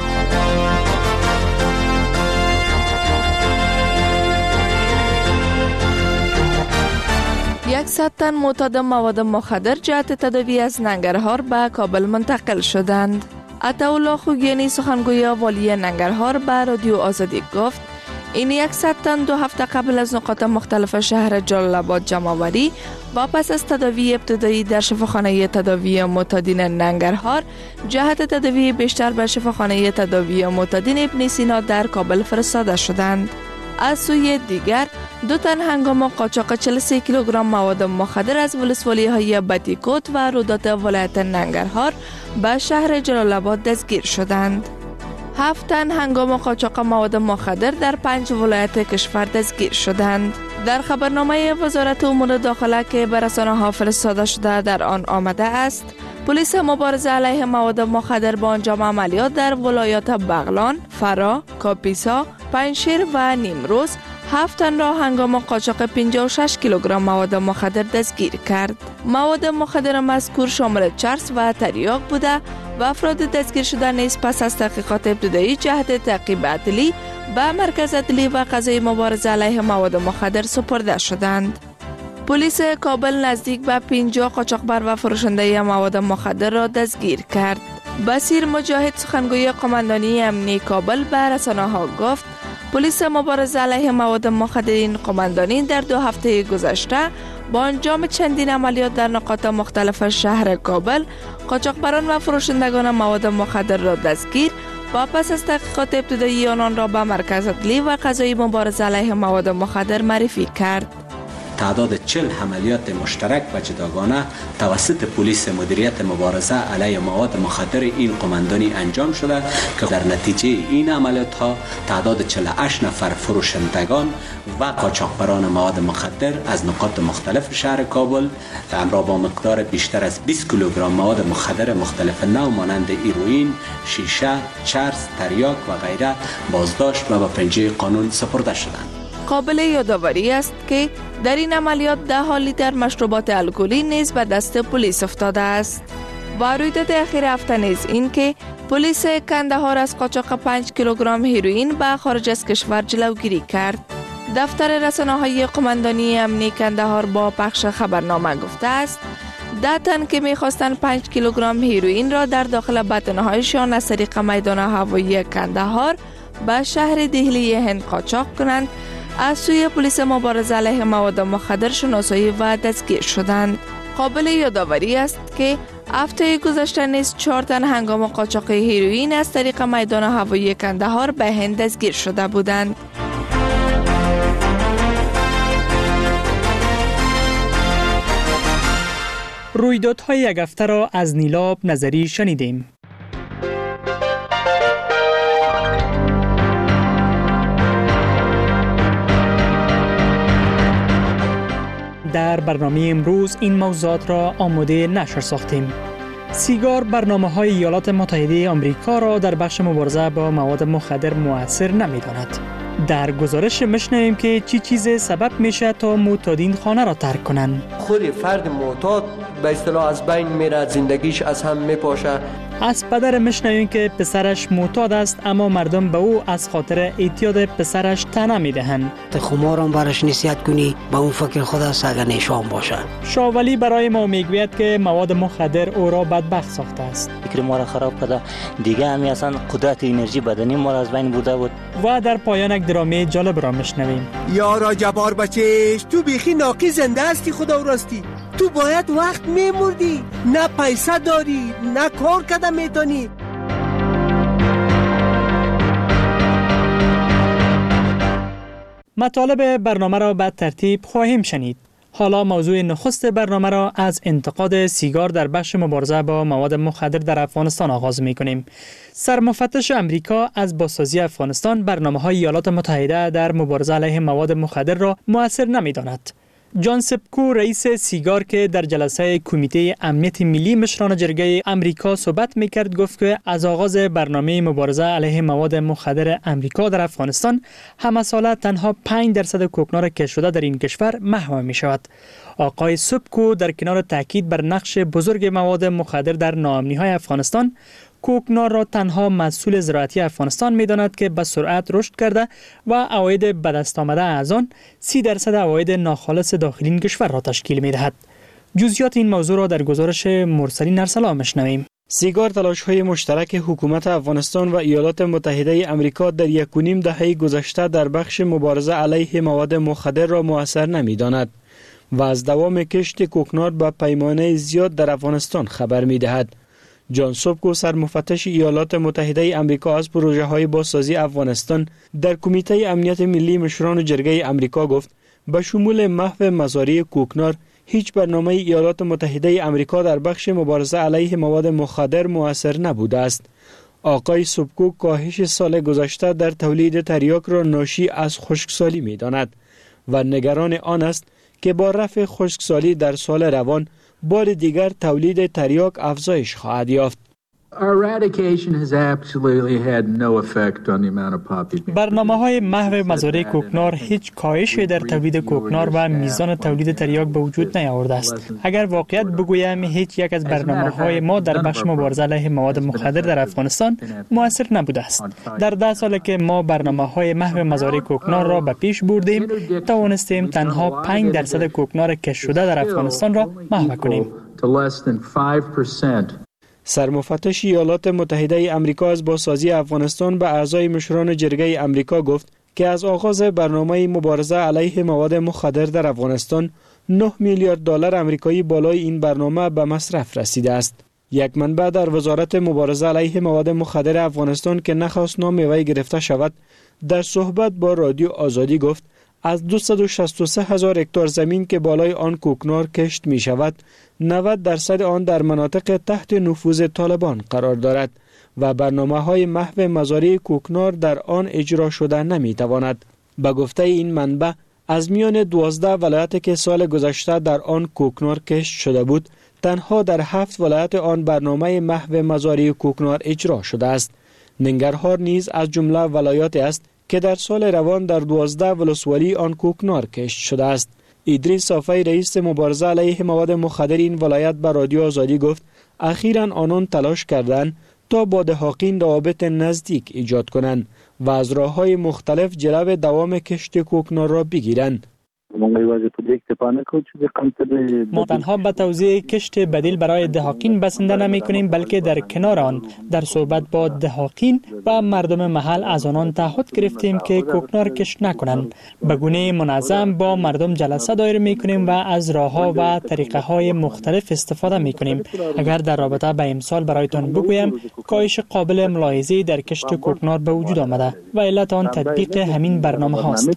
100 تن معتاد مواد مخدر جهت تداوی از ننگرهار به کابل منتقل شدند. عطاالله خوگیانی سخنگوی والی ننگرهار به رادیو آزادی گفت این 100 تن 2 هفته قبل از نقاط مختلف شهر جلال آباد جمع آوری و پس از تداوی ابتدایی در شفاخانه تداوی معتادین ننگرهار جهت تداوی بیشتر به شفاخانه تداوی معتادین ابن سینا در کابل فرستاده شدند. از سوی دیگر 2 تن هنگام قاچاق 43 کیلوگرم مواد مخدر از ولسوالی های بتیکوت و رودات ولایت ننگرهار به شهر جلال آباد دستگیر شدند. 7 تن هنگام قاچاق مواد مخدر در 5 ولایت کشور دستگیر شدند. در خبرنامه وزارت امور داخله که به رسانه‌ها فرستاده شده در آن آمده است پلیس مبارزه علیه مواد مخدر با انجام عملیات در ولایات بغلان، فرا، کاپیسا، پنجشیر و نیمروز 7 تن را هنگام قاچاق 56 کیلوگرم مواد مخدر دستگیر کرد. مواد مخدر مذکور شامل چرس و تریاک بوده و افراد دستگیر شده نیز پس از تحقیقات ابتدایی جهت تعقیب عدلی به مرکز عدلی و قضایی مبارزه علیه مواد مخدر سپرده شدند. پلیس کابل نزدیک به 50 قاچاقبر و فروشنده مواد مخدر را دستگیر کرد. بصیر مجاهد سخنگوی قماندانی امنیتی کابل به رسانه‌ها گفت پلیس مبارزه علیه مواد مخدر این قماندانی در 2 هفته گذشته با انجام چندین عملیات در نقاط مختلف شهر کابل قاچاقبران و فروشندگان مواد مخدر را دستگیر و پس از تحقیقات ابتدایی آنان را به مرکز عدلی و قضایی مبارزه علیه مواد مخدر معرفی کرد. تعداد 40 عملیات مشترک و جداگانه توسط پلیس مدیریت مبارزه علیه مواد مخدر این قماندانی انجام شده که در نتیجه این عملیات ها تعداد 48 نفر فروشندگان و قاچاقبران مواد مخدر از نقاط مختلف شهر کابل همراه با مقدار بیشتر از 20 کیلوگرم مواد مخدر مختلف نوع مانند هیروئین، شیشه، چرس، تریاک و غیره بازداشت و به پنجه قانون سپرده شدند. قابل یادآوری است که در این عملیات 10 لیتر مشروبات الکلی نیز به دست پلیس افتاده است. و رویداد اخیر هفته نیز این که پلیس کندهار از قاچاق 5 کیلوگرم هیروئین به خارج از کشور جلوگیری کرد. دفتر رسانه‌های قماندانی امنیتی کندهار با پخش خبرنامه گفته است 10 تن که می‌خواستند 5 کیلوگرم هیروئین را در داخل بدنهایشان از طریق میدان هوایی کندهار به شهر دهلی هند قاچاق کنند از سوی پلیس مبارزه علیه مواد مخدر شناسایی و دستگیر شدند. قابل یادآوری است که هفته گذشته نیز 4 تن هنگام قاچاق هیروئین از طریق میدان هوایی کندهار به هند دستگیر شده بودند. رویدادهای یک هفته را از نیلاب نظری شنیدیم. در برنامه امروز این موضوعات را آماده نشر ساختیم. سیگار برنامه‌های ایالات متحده آمریکا را در بخش مبارزه با مواد مخدر مؤثر نمی‌داند. در گزارش می‌شنویم که چی چیز سبب میشه تا معتادین خانه را ترک کنند. خود فرد معتاد به اصطلاح از بین میره، زندگیش از هم میپاشه. از پدر می‌شنویم که پسرش معتاد است اما مردم به او از خاطر اعتیاد پسرش طعنه می‌دهند. خمارم براش نصیحت کنی با اون فکر خدا سرگنشان باشه. شاولی برای ما میگوید که مواد مخدر او را بدبخت ساخته است. فکر ما را خراب کرده، دیگه همی اصلا قدرت انرژی بدنی ما را از بین برده بود. و در پایان یک درامه جالب را میشنویم. یارا جبار بچهش، تو بیخی ناقی زنده هستی خدا راستی. تو باید وقت میمردی، نه پیسه داری، نه کار کده میتونی. مطالب برنامه را به ترتیب خواهیم شنید. حالا موضوع نخست برنامه را از انتقاد سیگار در بخش مبارزه با مواد مخدر در افغانستان آغاز می‌کنیم. سرمفتش امریکا از بازسازی افغانستان برنامه‌های ایالات متحده در مبارزه علیه مواد مخدر را مؤثر نمی‌داند. جان سپکو رئیس سیگار که در جلسه کمیته امنیت ملی مشران جرگه امریکا صحبت میکرد گفت که از آغاز برنامه مبارزه علیه مواد مخدر امریکا در افغانستان همه ساله تنها 5% کوکنار کشف شده در این کشور محو می شود. آقای سپکو در کنار تاکید بر نقش بزرگ مواد مخدر در ناامنی‌های افغانستان، کوکنار را تنها مسئول زراعتی افغانستان می‌داند که به سرعت رشد کرده و عواید به دست آمده از آن 30% عواید ناخالص داخلی کشور را تشکیل می‌دهد. جزئیات این موضوع را در گزارش مرسلین ارسلا می‌شنویم. سیگار تلاش‌های مشترک حکومت افغانستان و ایالات متحده آمریکا در 1.5 دهه گذشته در بخش مبارزه علیه مواد مخدر را مؤثر نمی‌داند و از دوام کشت کوکنار به پیمانه زیاد در افغانستان خبر می‌دهد. جان سپکو سرمفتش ایالات متحده آمریکا از پروژه‌های بازسازی افغانستان در کمیته امنیت ملی مشران جرگه آمریکا گفت به شمول محو مزارع کوکنار هیچ برنامه ایالات متحده آمریکا در بخش مبارزه علیه مواد مخدر مؤثر نبوده است. آقای سپکو کاهش سال گذشته در تولید تریاک را ناشی از خشکسالی می‌داند و نگران آن است که با رفع خشکسالی در سال روان بار دیگر تولید تریاک افزایش خواهد یافت. برنامه‌های محو مزارع کوکنار هیچ کاهشی در تولید کوکنار و میزان تولید تریاک به وجود نیاورده است. اگر واقعیت بگویم هیچ یک از برنامه‌های ما در بخش مبارزه علیه مواد مخدر در افغانستان مؤثر نبوده است. در 10 سال که ما برنامه‌های محو مزارع کوکنار را به پیش بردیم، توانستیم تنها 5% کوکنار کشت شده در افغانستان را محو کنیم. سرمفتش ایالات متحده آمریکا از بازسازی افغانستان به اعضای مشران جرگه آمریکا گفت که از آغاز برنامه مبارزه علیه مواد مخدر در افغانستان 9 میلیارد دلار آمریکایی بالای این برنامه به مصرف رسیده است. یک منبع در وزارت مبارزه علیه مواد مخدر افغانستان که نخواست نام وی گرفته شود، در صحبت با رادیو آزادی گفت از 263,000 هکتار زمین که بالای آن کوکنار کشت می شود، 90% آن در مناطق تحت نفوذ طالبان قرار دارد و برنامه‌های محو مزارع کوکنار در آن اجرا شده نمی تواند. به گفته این منبع، از میان 12 ولایت که سال گذشته در آن کوکنار کشت شده بود، تنها در 7 ولایت آن برنامه محو مزارع کوکنار اجرا شده است. ننگرهار نیز از جمله ولایاتی است که در سال روان در 12 ولسوالی آن کوکنار کشت شده است. ادریس صافی رئیس مبارزه علیه مواد مخدر این ولایت به رادیو آزادی گفت اخیراً آنان تلاش کردند تا با دهاقین روابط نزدیک ایجاد کنند و از راه‌های مختلف جلو دوام کشت کوکنار را بگیرند. ما تنها به توزیع کشت بدیل برای دهاقین بسنده نمی کنیم، بلکه در کنار آن در صحبت با دهاقین و مردم محل از آنان تعهد گرفتیم که کوکنار کشت نکنند. به گونه منظم با مردم جلسه دایر می کنیم و از راه‌ها و طریقه‌های مختلف استفاده می کنیم. اگر در رابطه با امسال برایتان بگویم کاهش قابل ملاحظه‌ای در کشت کوکنار به وجود آمده و علت آن تطبیق همین برنامه هاست.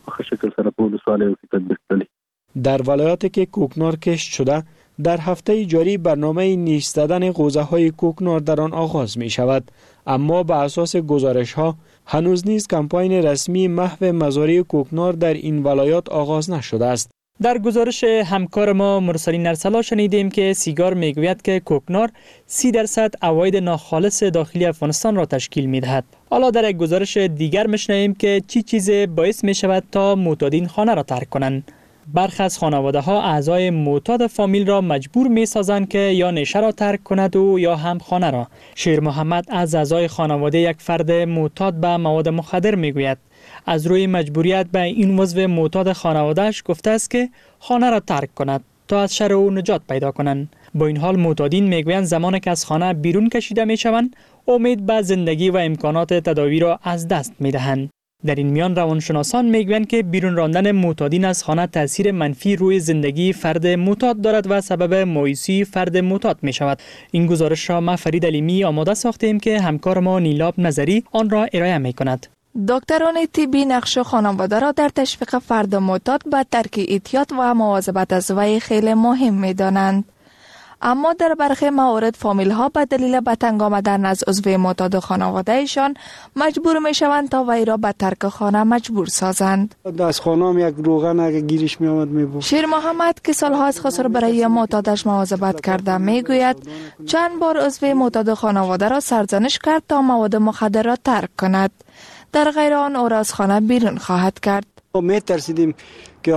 در ولایاتی که کوکنار کشت شده، در هفته جاری برنامه نیست دادن قوزه های کوکنار در آن آغاز می شود، اما به اساس گزارش ها هنوز نیز کمپاین رسمی محو مزارع کوکنار در این ولایات آغاز نشده است. در گزارش همکار ما مرسلین ارسلا شنیدیم که سیگار میگوید که کوکنار 30% عواید ناخالص داخلی افغانستان را تشکیل میدهد. حالا در یک گزارش دیگر میشنویم که چی چیز باعث می شود تا معتادین خانه را ترک کنند. برخی از خانواده ها اعضای معتاد فامیل را مجبور می سازند که یا نشه را ترک کند و یا هم خانه را. شیر محمد از اعضای خانواده یک فرد معتاد به مواد مخدر می گوید. از روی مجبوریت به این عضو معتاد خانواده‌اش گفته است که خانه را ترک کند تا از شر او نجات پیدا کنند. با این حال معتادین میگویند زمانی که از خانه بیرون کشیده میشوند، امید به زندگی و امکانات تداوی را از دست میدهند. در این میان روانشناسان میگویند که بیرون راندن معتادین از خانه تاثیر منفی روی زندگی فرد معتاد دارد و سبب مایوسی فرد معتاد می شود. این گزارش را ما فرید علیمی آماده ساختیم که همکار ما نیلاب نظری آن را ارائه می کند. دکتران طبی نقش خانواده را در تشویق فرد معتاد به ترک اعتیاد و مواظبت از وی خیلی مهم می دانند. اما در برخی موارد فامیل ها به دلیل به تنگ آمدن از عضو معتاد خانواده ایشان مجبور می شوند تا وی را به ترک خانه مجبور سازند. از خانه هم یک روغن اگه گیرش می آمد می بود. شیر محمد که سالها از خسر برای معتادش مواظبت کرده می گوید چند بار عضو معتاد خانواده را سرزنش کرد تا مواد مخدر را ترک کند. در غیر آن او را از خانه بیرون خواهد کرد. می ترسیدیم که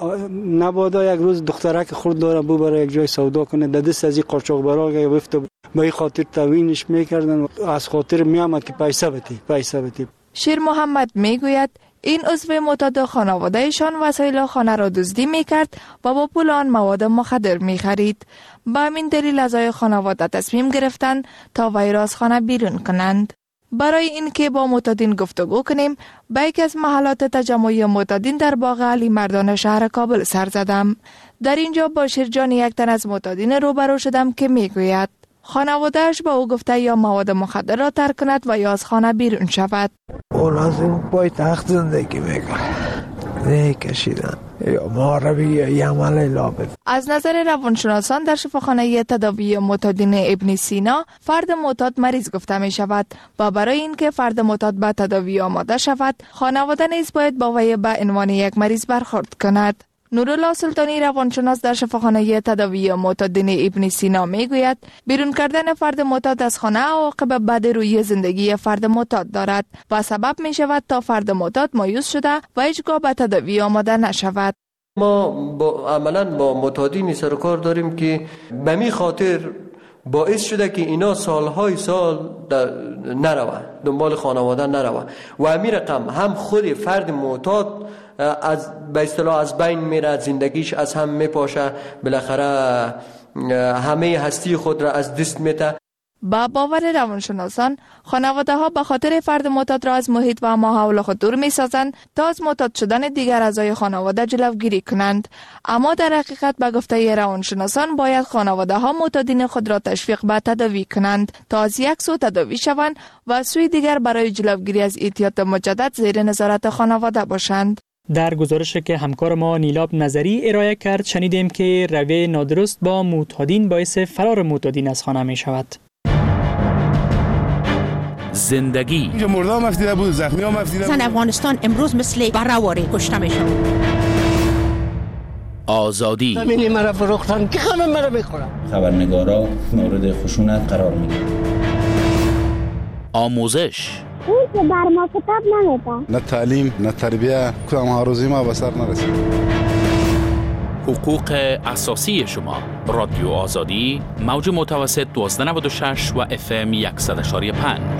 نبادا یک روز دخترک خورد داره ببره یک جای سودا کنه، در دست از این قاچاقبرا گرفته، به این خاطر توینش میکردن، از خاطر میامد که پیسه بده. شیر محمد میگوید این عضو معتاد خانواده ایشان وسایل خانه را دزدی میکرد و با پول آن مواد مخدر میخرید. به همین دلیل اعضای خانواده تصمیم گرفتند تا وی را از خانه بیرون کنند. برای اینکه با معتادین گفتگو کنیم، به یکی از محلات تجمعی معتادین در باغ علی مردان شهر کابل سر زدم. در اینجا با شیرجان یک تن از معتادین روبرو شدم که میگوید خانواده‌اش با او گفته یا مواد مخدر را ترک کند و یا از خانه بیرون شود. او لازم پای تخت زندگی میکنه. نه کشیدن یا معربی یا عمل لابد. از نظر روانشناسان در شفاخانه تداوی معتادین ابن سینا فرد معتاد مریض گفته می شود و برای اینکه فرد معتاد به تداوی آماده شود خانواده نیز باید با وی به عنوان یک مریض برخورد کند. نورالله سلطانی روانشناس در شفاخانه تداوی معتادین ابن سینا میگوید بیرون کردن فرد معتاد از خانه عواقب بد روی زندگی فرد معتاد دارد و سبب می شود تا فرد معتاد مایوس شده و هیچگاه به تداوی آماده نشود. ما عملاً با معتادین سر و کار داریم که به می خاطر باعث شده که اینا سالهای سال نروه دنبال خانواده نروه و همین رقم هم خود فرد معتاد به اصطلاح از بین میره، زندگیش از هم میپاشه، بالاخره همه هستی خود را از دست میده. با باور روانشناسان خانواده ها به خاطر فرد معتاد را از محیط و ماحول خود دور می سازند تا از معتاد شدن دیگر اعضای خانواده جلوگیری کنند، اما در حقیقت به گفته روانشناسان باید خانواده ها معتادین خود را تشویق به تداوی کنند تا از یک سو تداوی شوند و از سوی دیگر برای جلوگیری از اعتیاد مجدد زیر نظارت خانواده باشند. در گزارشی که همکار ما نیلاب نظری ارائه کرد شنیدیم که رویه نادرست با معتادین باعث فرار معتادین از خانه می شود. زندگی اینجا مردم مفتیده بود، زخمی ها مفتیده بود. زن افغانستان امروز مثل برآوری کشته می شود. آزادی زمینی مرا فروختن که همه مرا میخورن. خبرنگارا مورد خشونت قرار میگیرن. آموزش اون که بر ما کتاب نمیده. نه تعلیم نه تربیه، کدام هاروزی ما به سر نرسید. حقوق اساسی شما. رادیو آزادی، موج متوسط 1296 و FM 100.5.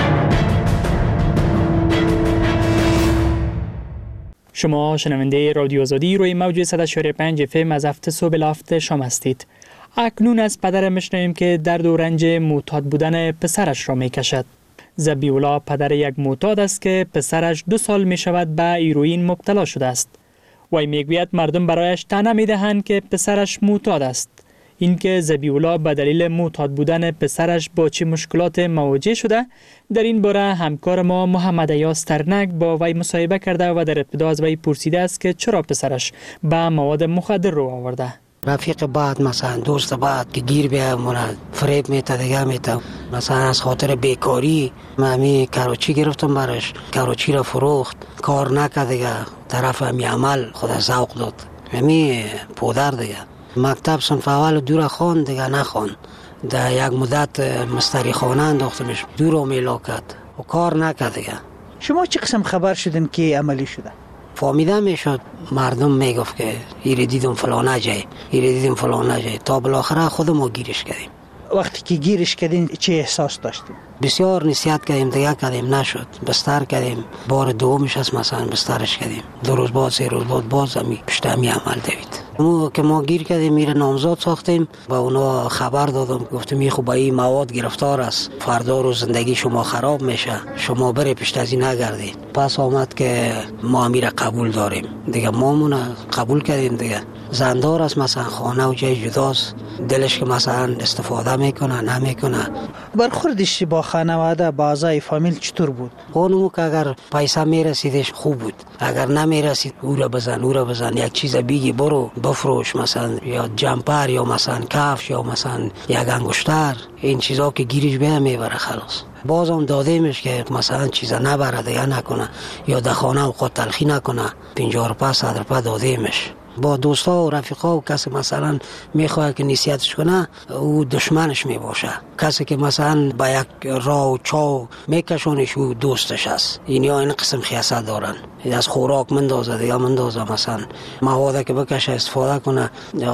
شما شنونده رادیو آزادی روی موج 100.5 FM از هفته صبح لافت شام هستید. اکنون از پدر میشنویم که درد و رنج معتاد بودن پسرش را میکشد. ذبیح‌الله پدر یک معتاد است که پسرش 2 سال می شود به هیروئین مبتلا شده است. وی میگوید مردم برایش طعنه میدهند که پسرش معتاد است. اینکه ذبیح‌الله به دلیل معتاد بودن پسرش با چه مشکلات مواجه شده، در این باره همکار ما محمد ایاس ترنک با وی مصاحبه کرده و در ابتدا از وی پرسیده است که چرا پسرش به مواد مخدر رو آورده. رفیق بعد مثلا دوست بعد که گیر بیه مونا فریب میته دیگه میته، مثلا از خاطر بیکاری من کراچی گرفتم برش، کراچی را فروخت، کار نکرد دیگه، طرف همی عمل خود ذوق داد، همی پودر دیگه. مکتب صنف اول دور خواند دیگه نخواند، در یک مدت مستری خانه انداختمش، دور میلا کرد و کار نکرد دیگه. شما چه قسم خبر شدین که عملی شده؟ فهمیده میشد، مردم میگفت که ایره دیدم فلانه جای، ایره دیدم فلانه جای، تا بالاخره خودم ما گیرش کردیم. وقتی که گیرش کردین چه احساس داشتیم؟ بسیار نصیحت کردیم دیگه کردیم نشد، بستر کردیم، بار دومش هست مثلا بسترش کردیم، 2 روز بعد 3 روز بعد باز پشت همی عمل دوید. که ما گیر کردیم میره نامزاد ساختیم و اونا خبر دادم، گفتم این خوب این مواد گرفتار است، فردا رو زندگی شما خراب میشه، شما بره پشت از این نگردید. پس آمد که ما میره قبول داریم دیگه، ما مونه قبول کردیم دیگه. زندار است مثلا خانه و جای جداست، دلش که مثلا استفاده میکنه نمیکنه. برخوردش با خانواده با اعضای فامیل چطور بود؟ خانمو که اگر پیسه میرسیدش خوب بود، اگر نمیرسید او را بزن، یک چیز بیگی برو بفروش، مثلا یا جمپر یا مثلا کفش یا مثلا یک انگشتر، این چیزا که گیرش به میبره خلاص. بازم دادیمش که مثلا چیزا نبره دیگه نکنه یا در خانه اوقات تلخی نکنه، 50 روپیه 100 روپیه دادیمش. با دوستا و رفیقا و کسی مثلا میخواد که نصیحتش کنه او دشمنش میباشه، کسی که مثلا با یک راه و چاو میکشونش او دوستش است. اینیا این قسم خیاست دارن، از خوراک مندازه دیگه مندازه، مثلا مواد که بکشه استفاده کنه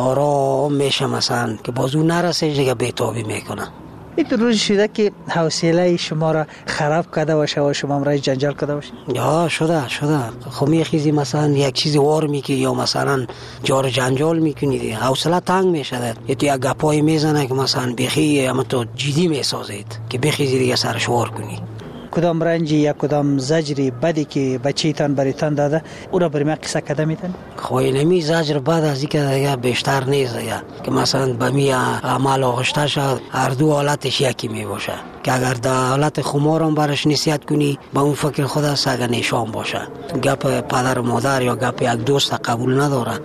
آرام میشه، مثلا که بازو نرسه دیگه بیتابی میکنه. این روز شده که حوصله شما را خراب کرده باشه و شما را جنجال کرده باشه؟ یا شده خب میخیزی مثلا یک چیزی وار میکی یا مثلا جار جنجال میکنید، حوصله تنگ میشه، یا تو یک گپای میزنه که مثلا بخی اما تو جدی میسازید که بخیزی دیگه سرش وار کنی. کدام رنجی یا کدام زجری بدی که بچه‌تان بریتان داده او را برای قصه کده میتن؟ خوی نمی زجر بد از اینکه دیگه بیشتر نیست دیگه، که مثلا به می عمل آغشته شد هر دو حالتش یکی می باشه، که اگر در حالت خمار هم برش نصیحت کنی با اون فکر خود است اگر نشان باشه، گپ پدر و مادر یا گپ یک دوست قبول نداره،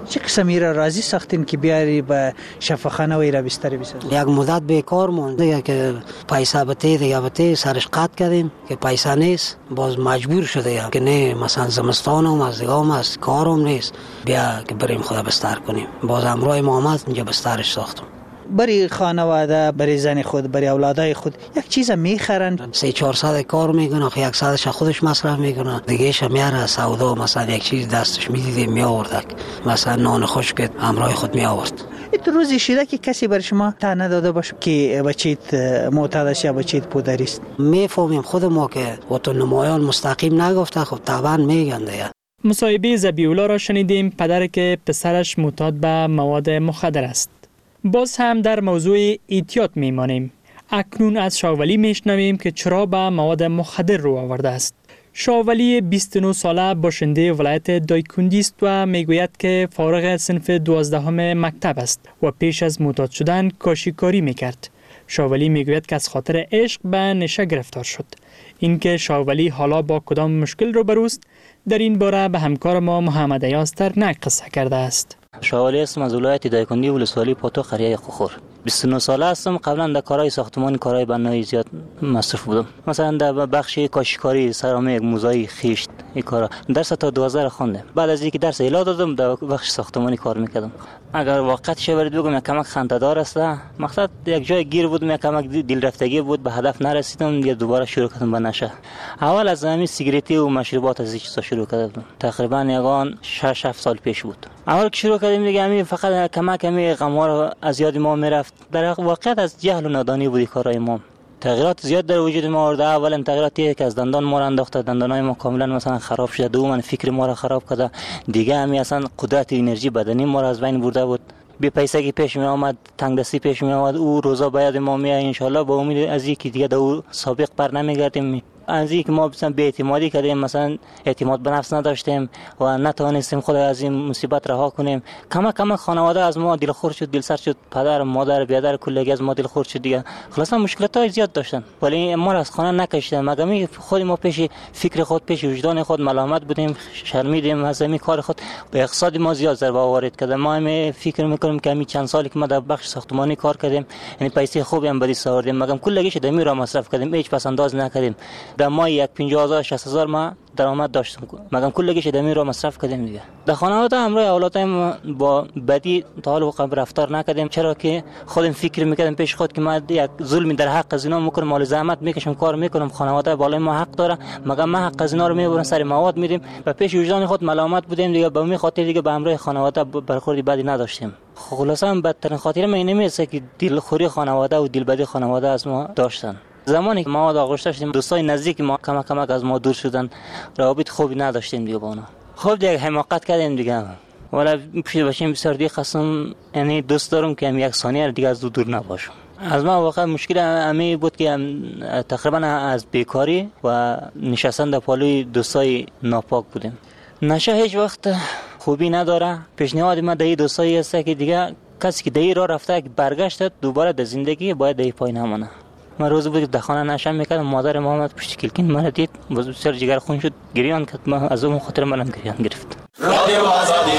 چه قسمی را راضی ساختین که بیاری به شفاخانه و ایرا بستری بسازی؟ یک مدت بیکار موند دیگه که پیسه بته سرش قطع کردیم که پیسه نیست، باز مجبور شده که نه مثلا زمستانم از دیگام است کارم نیست، بیا که بریم خدا بستر کنیم. باز امروز ما آمد اینجا بسترش ساختم. برای خانواده، برای زن خود، برای اولادای خود یک چیز میخرن؟ 300-400 کار میکنه، 100ش خودش مصرف میکنه، دیگهش میاره سودا، مثلا یک چیز دستش میدیده میآورد، مثلا نان خشک همراه خود میآورد. این روزی شده که کسی بر شما تا نداده باشه که بچیت معتادش یا بچیت پودری است؟ میفهمیم خود ما که وطن نمایان مستقیم نگفته، خب طبعا میگن دیگه. مصاحبه ذبیح‌الله را شنیدیم، پدر که پسرش معتاد به مواد مخدر است. باز هم در موضوع احتیاط میمانیم. اکنون از شاولی میشنویم که چرا به مواد مخدر رو آورده است. شاولی 29 ساله باشنده ولایت دایکندی است و میگوید که فارغ صنف 12 مکتب است و پیش از معتاد شدن کاشیکاری میکرد. شاولی میگوید که از خاطر عشق به نشه گرفتار شد. اینکه شاولی حالا با کدام مشکل روبروست، در این باره به همکار ما محمد ایاز ترنک قصه کرده است. شاولی هستم از ولایت دایکندی ولسوالی پاتو قریه قخور. 29 ساله هستم. قبلا در کارهای ساختمانی، کارهای بنایی زیاد مصروف بودم. مثلا در بخش کاشیکاری، سرامیک، موزاییک، خشت، این کارا درس تا 12 خواندم. بعد از اینکه درس اعلام دادم در بخش ساختمانی کار میکردم. اگر واقعیتش برید بگم یک کمک خنده‌دار است. مقصد یک جای گیر بودم، یک کمک دل رفتگی بود، به هدف نرسیدم، دیگه دوباره شروع کردم به نشه. اول از همین سیگارتی و مشروبات از این چیزا شروع کردم. تقریبا یگان 6-7 سال پیش بود. اول که شروع کردیم دیگه همین فقط کمک همین غم‌ها از یاد ما میرفت. در واقعیت از جهل و نادانی بودی کارهای ما. تغییرات زیاد در وجود ما آورده. اولا تغییراتی که از دندان ما را انداخته، دندانای ما کاملا مثلا خراب شده. دوم فکر ما را خراب کرده. دیگه همین اصلا قدرت انرژی بدنی ما را از بین برده بود. بی پیسه که پیش می آمد، تنگ دستی پیش می آمد. او روزا باید ما می ان شاء الله با امید از اینکه دیگه در سابق بر نمیگردیم. از اینکه ما مثلا بی اعتمادی کردیم، مثلا اعتماد به نفس نداشتیم و نتوانستیم خود از این مصیبت رها کنیم. کم خانواده از ما دلخور شد، دلسر شد. پدر، مادر، برادر کلگی از ما دلخور شد دیگه. خلاصا مشکلاتای زیاد داشتن، ولی ما را از خانه نکشیدن. مگه خود ما پیش فکر خود، پیش وجدان خود ملامت بودیم، شرمیدیم از این کار خود. به اقتصاد ما زیاد ضربه وارد کرد. ما هم فکر میکنیم که همین چند سالی که ما در بخش ساختمانی کار کردیم، یعنی پیسه خوبی هم بدی ساردیم، مگه کلگیش دمی را مصرف کردیم، هیچ پس انداز نکردیم. در ماه یک 50,000-60,000 ما درآمد داشتم، مگم کلگیش دمی رو مصرف کردیم دیگه. در خانواده همراه اولادم با بدی تا حال رفتار نکردیم، چرا که خودم فکر میکردم پیش خود که ما یک ظلمی در حق از اینا میکنم، مال زحمت میکشم، کار میکنم، خانواده بالای ما حق داره، مگم ما حق از اینا رو میبرن سر مواد میدیم و پیش وجدان خود ملامت بودیم دیگه. به همین خاطر دیگه به همراه خانواده برخوردی بدی نداشتیم. خلاصا بدترین خاطره من نمیشه که دلخوری خانواده و دلبدی خانواده از ما داشتن. زمانی که ما آغوش داشتیم، دوستای نزدیک ما کمک از ما دور شدن، روابط خوبی نداشتیم دیگه با اونا. خب دیگه حماقت کردیم دیگه. ولی پیش باشیم بسیار دیگه قسم، یعنی دوست دارم که هم یک ثانیه دیگه از دور نباشم. از ما واقعا مشکل امی بود که تقریبا از بیکاری و نشستن در پالوی دوستای ناپاک بودیم. نشه هیچ وقت خوبی نداره. پیشنهاد من در دوستایی است که دیگه کسی که در راه رفته برگشت دوباره در زندگی باید در پای نمونه. من روز بود در خانه نشم میکردم، مادر محمد پشت کلکین من دید، بسیار جگر خون شد، گریان کرد. من از اون خاطر منم گریان گرفت. رادیو آزادی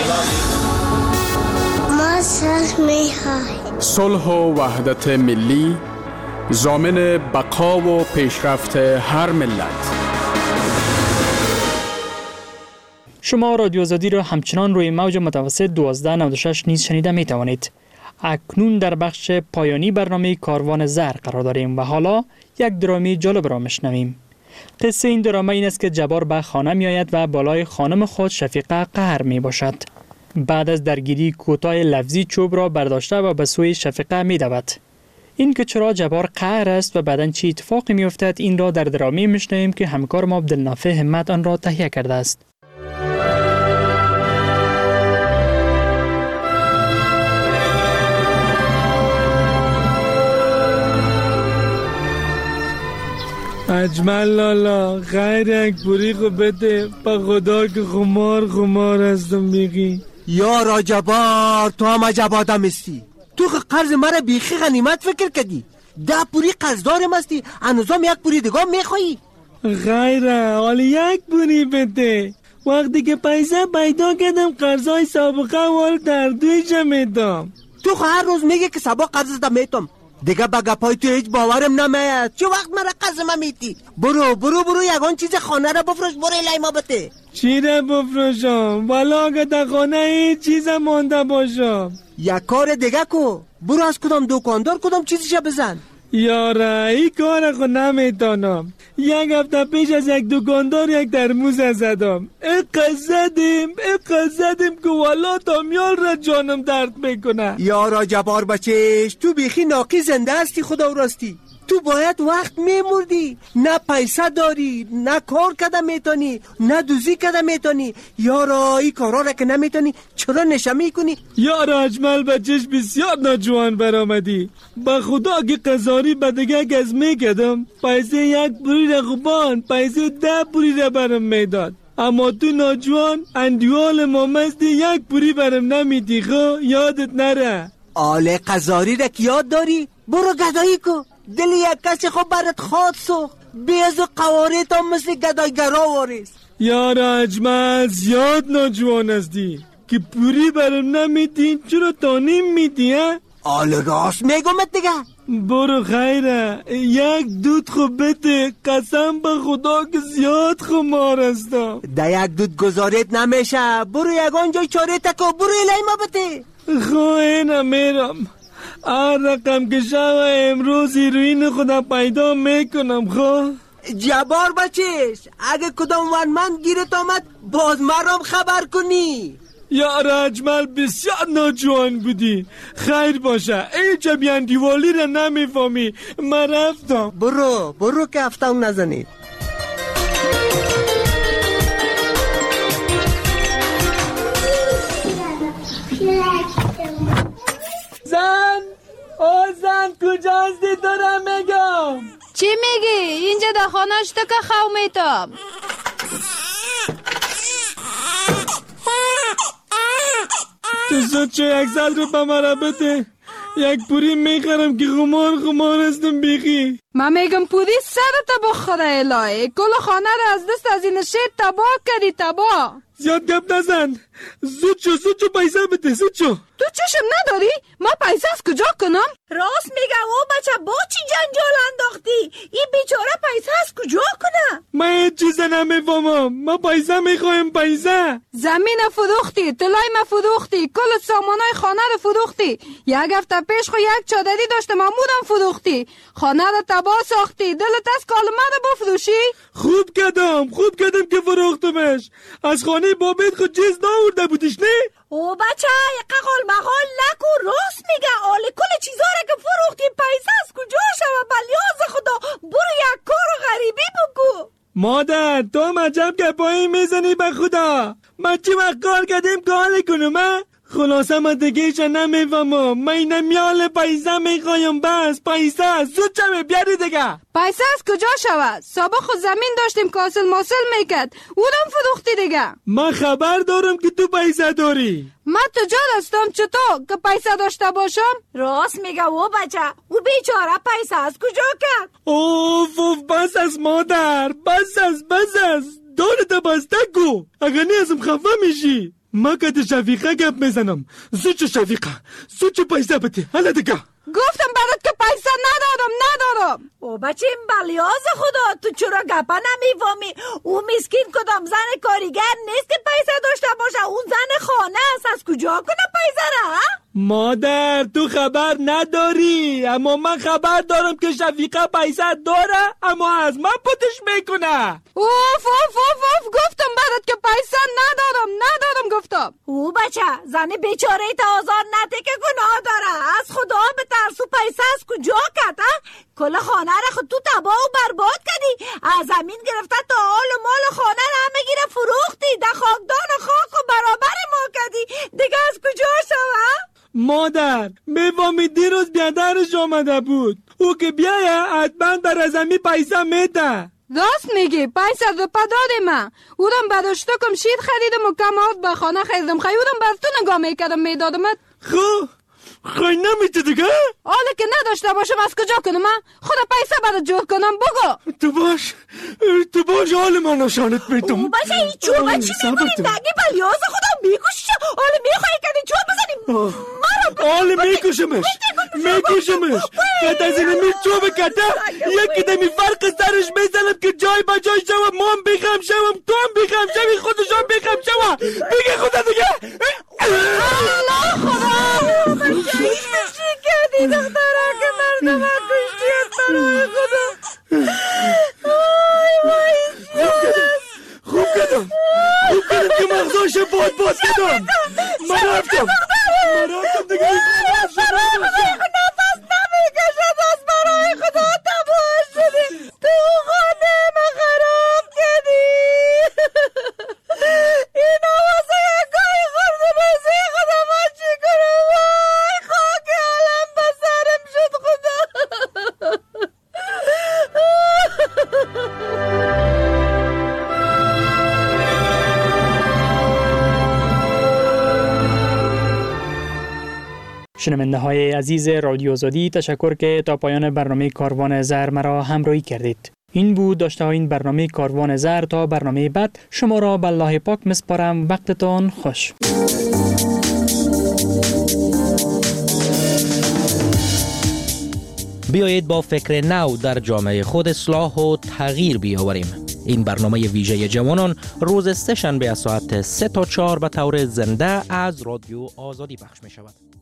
ما صلح و وحدت ملی ضامن بقا و پیشرفت هر ملت. شما رادیو آزادی را همچنان روی موج متوسط 1296 نیز شنیده می توانید. اکنون در بخش پایانی برنامه کاروان زر قرار داریم و حالا یک درامی جالب را میشنویم. قصه این درامه این است که جبار به خانه می آید و بالای خانم خود شفیقه قهر می باشد. بعد از درگیری کوتاه لفظی چوب را برداشته و به سوی شفیقه می دود. این که چرا جبار قهر است و بعداً چی اتفاقی می افتد، این را در درامی میشنویم که همکار ما عبدالنافع همت آن را تهیه کرده است. اجمل لالا غیر یک بریقو بده با خدا که خمار هستم میگی. یا راجبار تو هم عجب آدم استی. تو که قرض مرا بیخی غنیمت فکر کردی. 10 پوری قرض دارم استی، هنوزم یک پوری دیگه میخوایی. غیره حالا یک پوری بده. وقتی که پیسه پیدا کردم قرضای سابقه وال تردویشم میدم. تو هر روز میگه که سبا قرض دم میتم. دیگه با گپای تو هیچ باورم نمیاد. چه وقت مرا قرض میتی؟ برو یگان چیز خانه را بفروش، برو الهی ما بده. چی را بفروشم؟ والا اگه در خانه هیچ چیز مانده باشم. یک کار دیگه کو. برو از کدام دکاندار کدام چیزیش بزن. یاره این کار خود نمیتونم. یک هفته پیش از یک دکاندار یک ترموز زدم. اقصدیم که والا تامیال را جانم درد میکنه. یارا جبار بچش، تو بیخی ناقی زنده هستی خدا راستی. تو باید وقت میمردی، نه پیسه داری، نه کار کده میتونی، نه دوزی کده میتونی. یارا این کارا را که نمیتونی چرا نشه میکنی؟ یارا اجمل بچش بسیار ناجوان برآمدی. با خدا که قزاری بدگه گز میکدم پیسه یک پوری را خوبان، پیسه 10 پوری را برم میداد. اما تو ناجوان اندیوال مامستی یک پوری برم نمیدی. خو یادت نره. آله قزاری را که یاد داری؟ برو گدایی کو. دلی یک کسی خوب برات خواد سخت. بیز و قوارت هم مثل گدایگرا وارست. یارا اجمل زیاد ناجوان هستی که پوری برم نمیدین. چرا تانیم میدی ها؟ آله راست میگمت دیگه. برو خیره یک دود خوب بده. قسم به خدا که زیاد خمار هستم. ده یک دود گذارت نمیشه. برو یگان جای چاره تکو. برو الهی ما بده. اینم میرم. هر رقم که شو امروز هیروین خودم پیدا میکنم. جبار بچش، اگه کدام ونمند گیرت آمد باز مرام خبر کنی. یارا اجمل بسیار ناجوان بودی. خیر باشه ایچ بیان دیوالی را نمیفهمی. من رفتم. برو که هفتم نزنید. زن کجا هستی دارم میگم. چی میگی؟ اینجا در خانهش تو که خو میتم. تو زود چه 100 رو به مرا بده. یک پوری میخرم که خمار هستم بیخی. من میگم پوری سرت بخوره الهی. کل خانه رو از دست از این شیر تباه کردی. تباه. زیاد گپ نزن. زود شو پیسه بده. زود شو. تو چشم نداری؟ ما پیسه از کجا کنم؟ راست میگه او بچه با چی جنجال انداختی؟ این بیچاره پیسه از کجا کنه؟ من هیچ چیز نمیفهمم. ما پیسه میخوایم. پیسه. زمین فروختی، طلای ما فروختی، کل سامانای خانه رو فروختی. یک هفته پیش خو یک چادری داشتم عمودم فروختی. خانه رو تباه ساختی. دلت از کالمه رو بفروشی؟ خوب کردم که فروختمش. از خانه بابت خود چیز ناورده بودیش نه؟ او بچه قال مقال نکو. راست میگه. آله کل چیزا رو که فروختی پیسه از کجا شوه؟ بلیاز خدا برو یک کار غریبی بگو. مادر تو مجب گپایی میزنی به خدا. من چی وقت کار کردیم کار کنم؟ خلاصه من دیگه نمیفهمم. من نمیال پیسه میخوایم. بس پیسه زود چمه بیاری دیگه. پیسه از کجا شود؟ سابق خود زمین داشتیم کاسل ماسل میکرد. اونم فروختی دیگه. من خبر دارم که تو پیسه داری. من تجار هستم چطور که پیسه داشته باشم؟ راست میگه او بچه. او بیچاره پیسه از کجا کرد؟ اوف بس از مادر. بس از دارت بسته گو. اگر نیازم خفه میشی. ما که ده شفیقه گپ میزنم. زود شفیقه زود پیسه بده. حالا دیگه گفتم برات که پیسه ندارم. او بچه این بلیاز خدا. تو چرا گپه نمیفهمی؟ او مسکین کدام زن کاریگر نیست که پیسه داشته باشه. اون زن خانه است. از کجا کنه پیسه را؟ مادر تو خبر نداری. اما من خبر دارم که شفیقه پیسه داره اما از من پتش میکنه. اوف گفتم برات که پیسه ندارم گفتم. او بچه زن بیچاره تا آزار نده که گناه داره. از خدا به ترسو پیسه از کجا کرده؟ کل خانه را خود تو تباه و برباد کردی. از زمین گرفته تا آل و مال خانه را همه گیره فروختی. ده خاکدان خاک و برابر ما کردی. دیگه از کجا شوه؟ مادر میفهمی دیروز بیادرش آمده بود. او که بیایه حتما در زمین پیسه میده. راست میگی. پیسه رو پداد من. اونم بداشته کم شیر خریدم و کمات به خانه خریدم. خیودم بر تو نگاه میکردم میدادمت. خواهی نمیده دیگه؟ حالا که نداشته باشم از کجا کنم؟ خدا پیسه برات جور کنم بگو. تو باش حال من نشانت میدم. باشه این چوبه چی میکنی؟ نگی بلیاز خدا میکشش. حالا میخوایی کنی چوب بزنیم؟ حالا میکشمش. قد از اینه می چوب کده یکی دمی فرق سرش میزنم که جای با جای شوم. ما هم بیخم شوم، تو هم بیخم شوی، خودشان بیخم شوم. بگه خدا دیگه. الله خدا چی کردی دخترا که مردم کشتیت برای خدا. خوب کردم که مغزاش باد کردم. من رفتم دیگه. نفس نمیکشد از برای خدا. تباه شدی تو خانه من خراب کردی. این آوازه گاهی خورده بازی خدا ما چی کنم؟ وای خاک عالم بسرم شد خدا. شنونده های عزیز رادیو آزادی، تشکر که تا پایان برنامه کاروان زر مرا همراهی کردید. این بود داشته این برنامه کاروان زر. تا برنامه بعد شما را به الله پاک مسپارم. وقتتان خوش. بیایید با فکر نو در جامعه خود اصلاح و تغییر بیاوریم. این برنامه ویژه جوانان روز سه‌شنبه از ساعت 3 تا 4 به طور زنده از رادیو آزادی پخش می شود.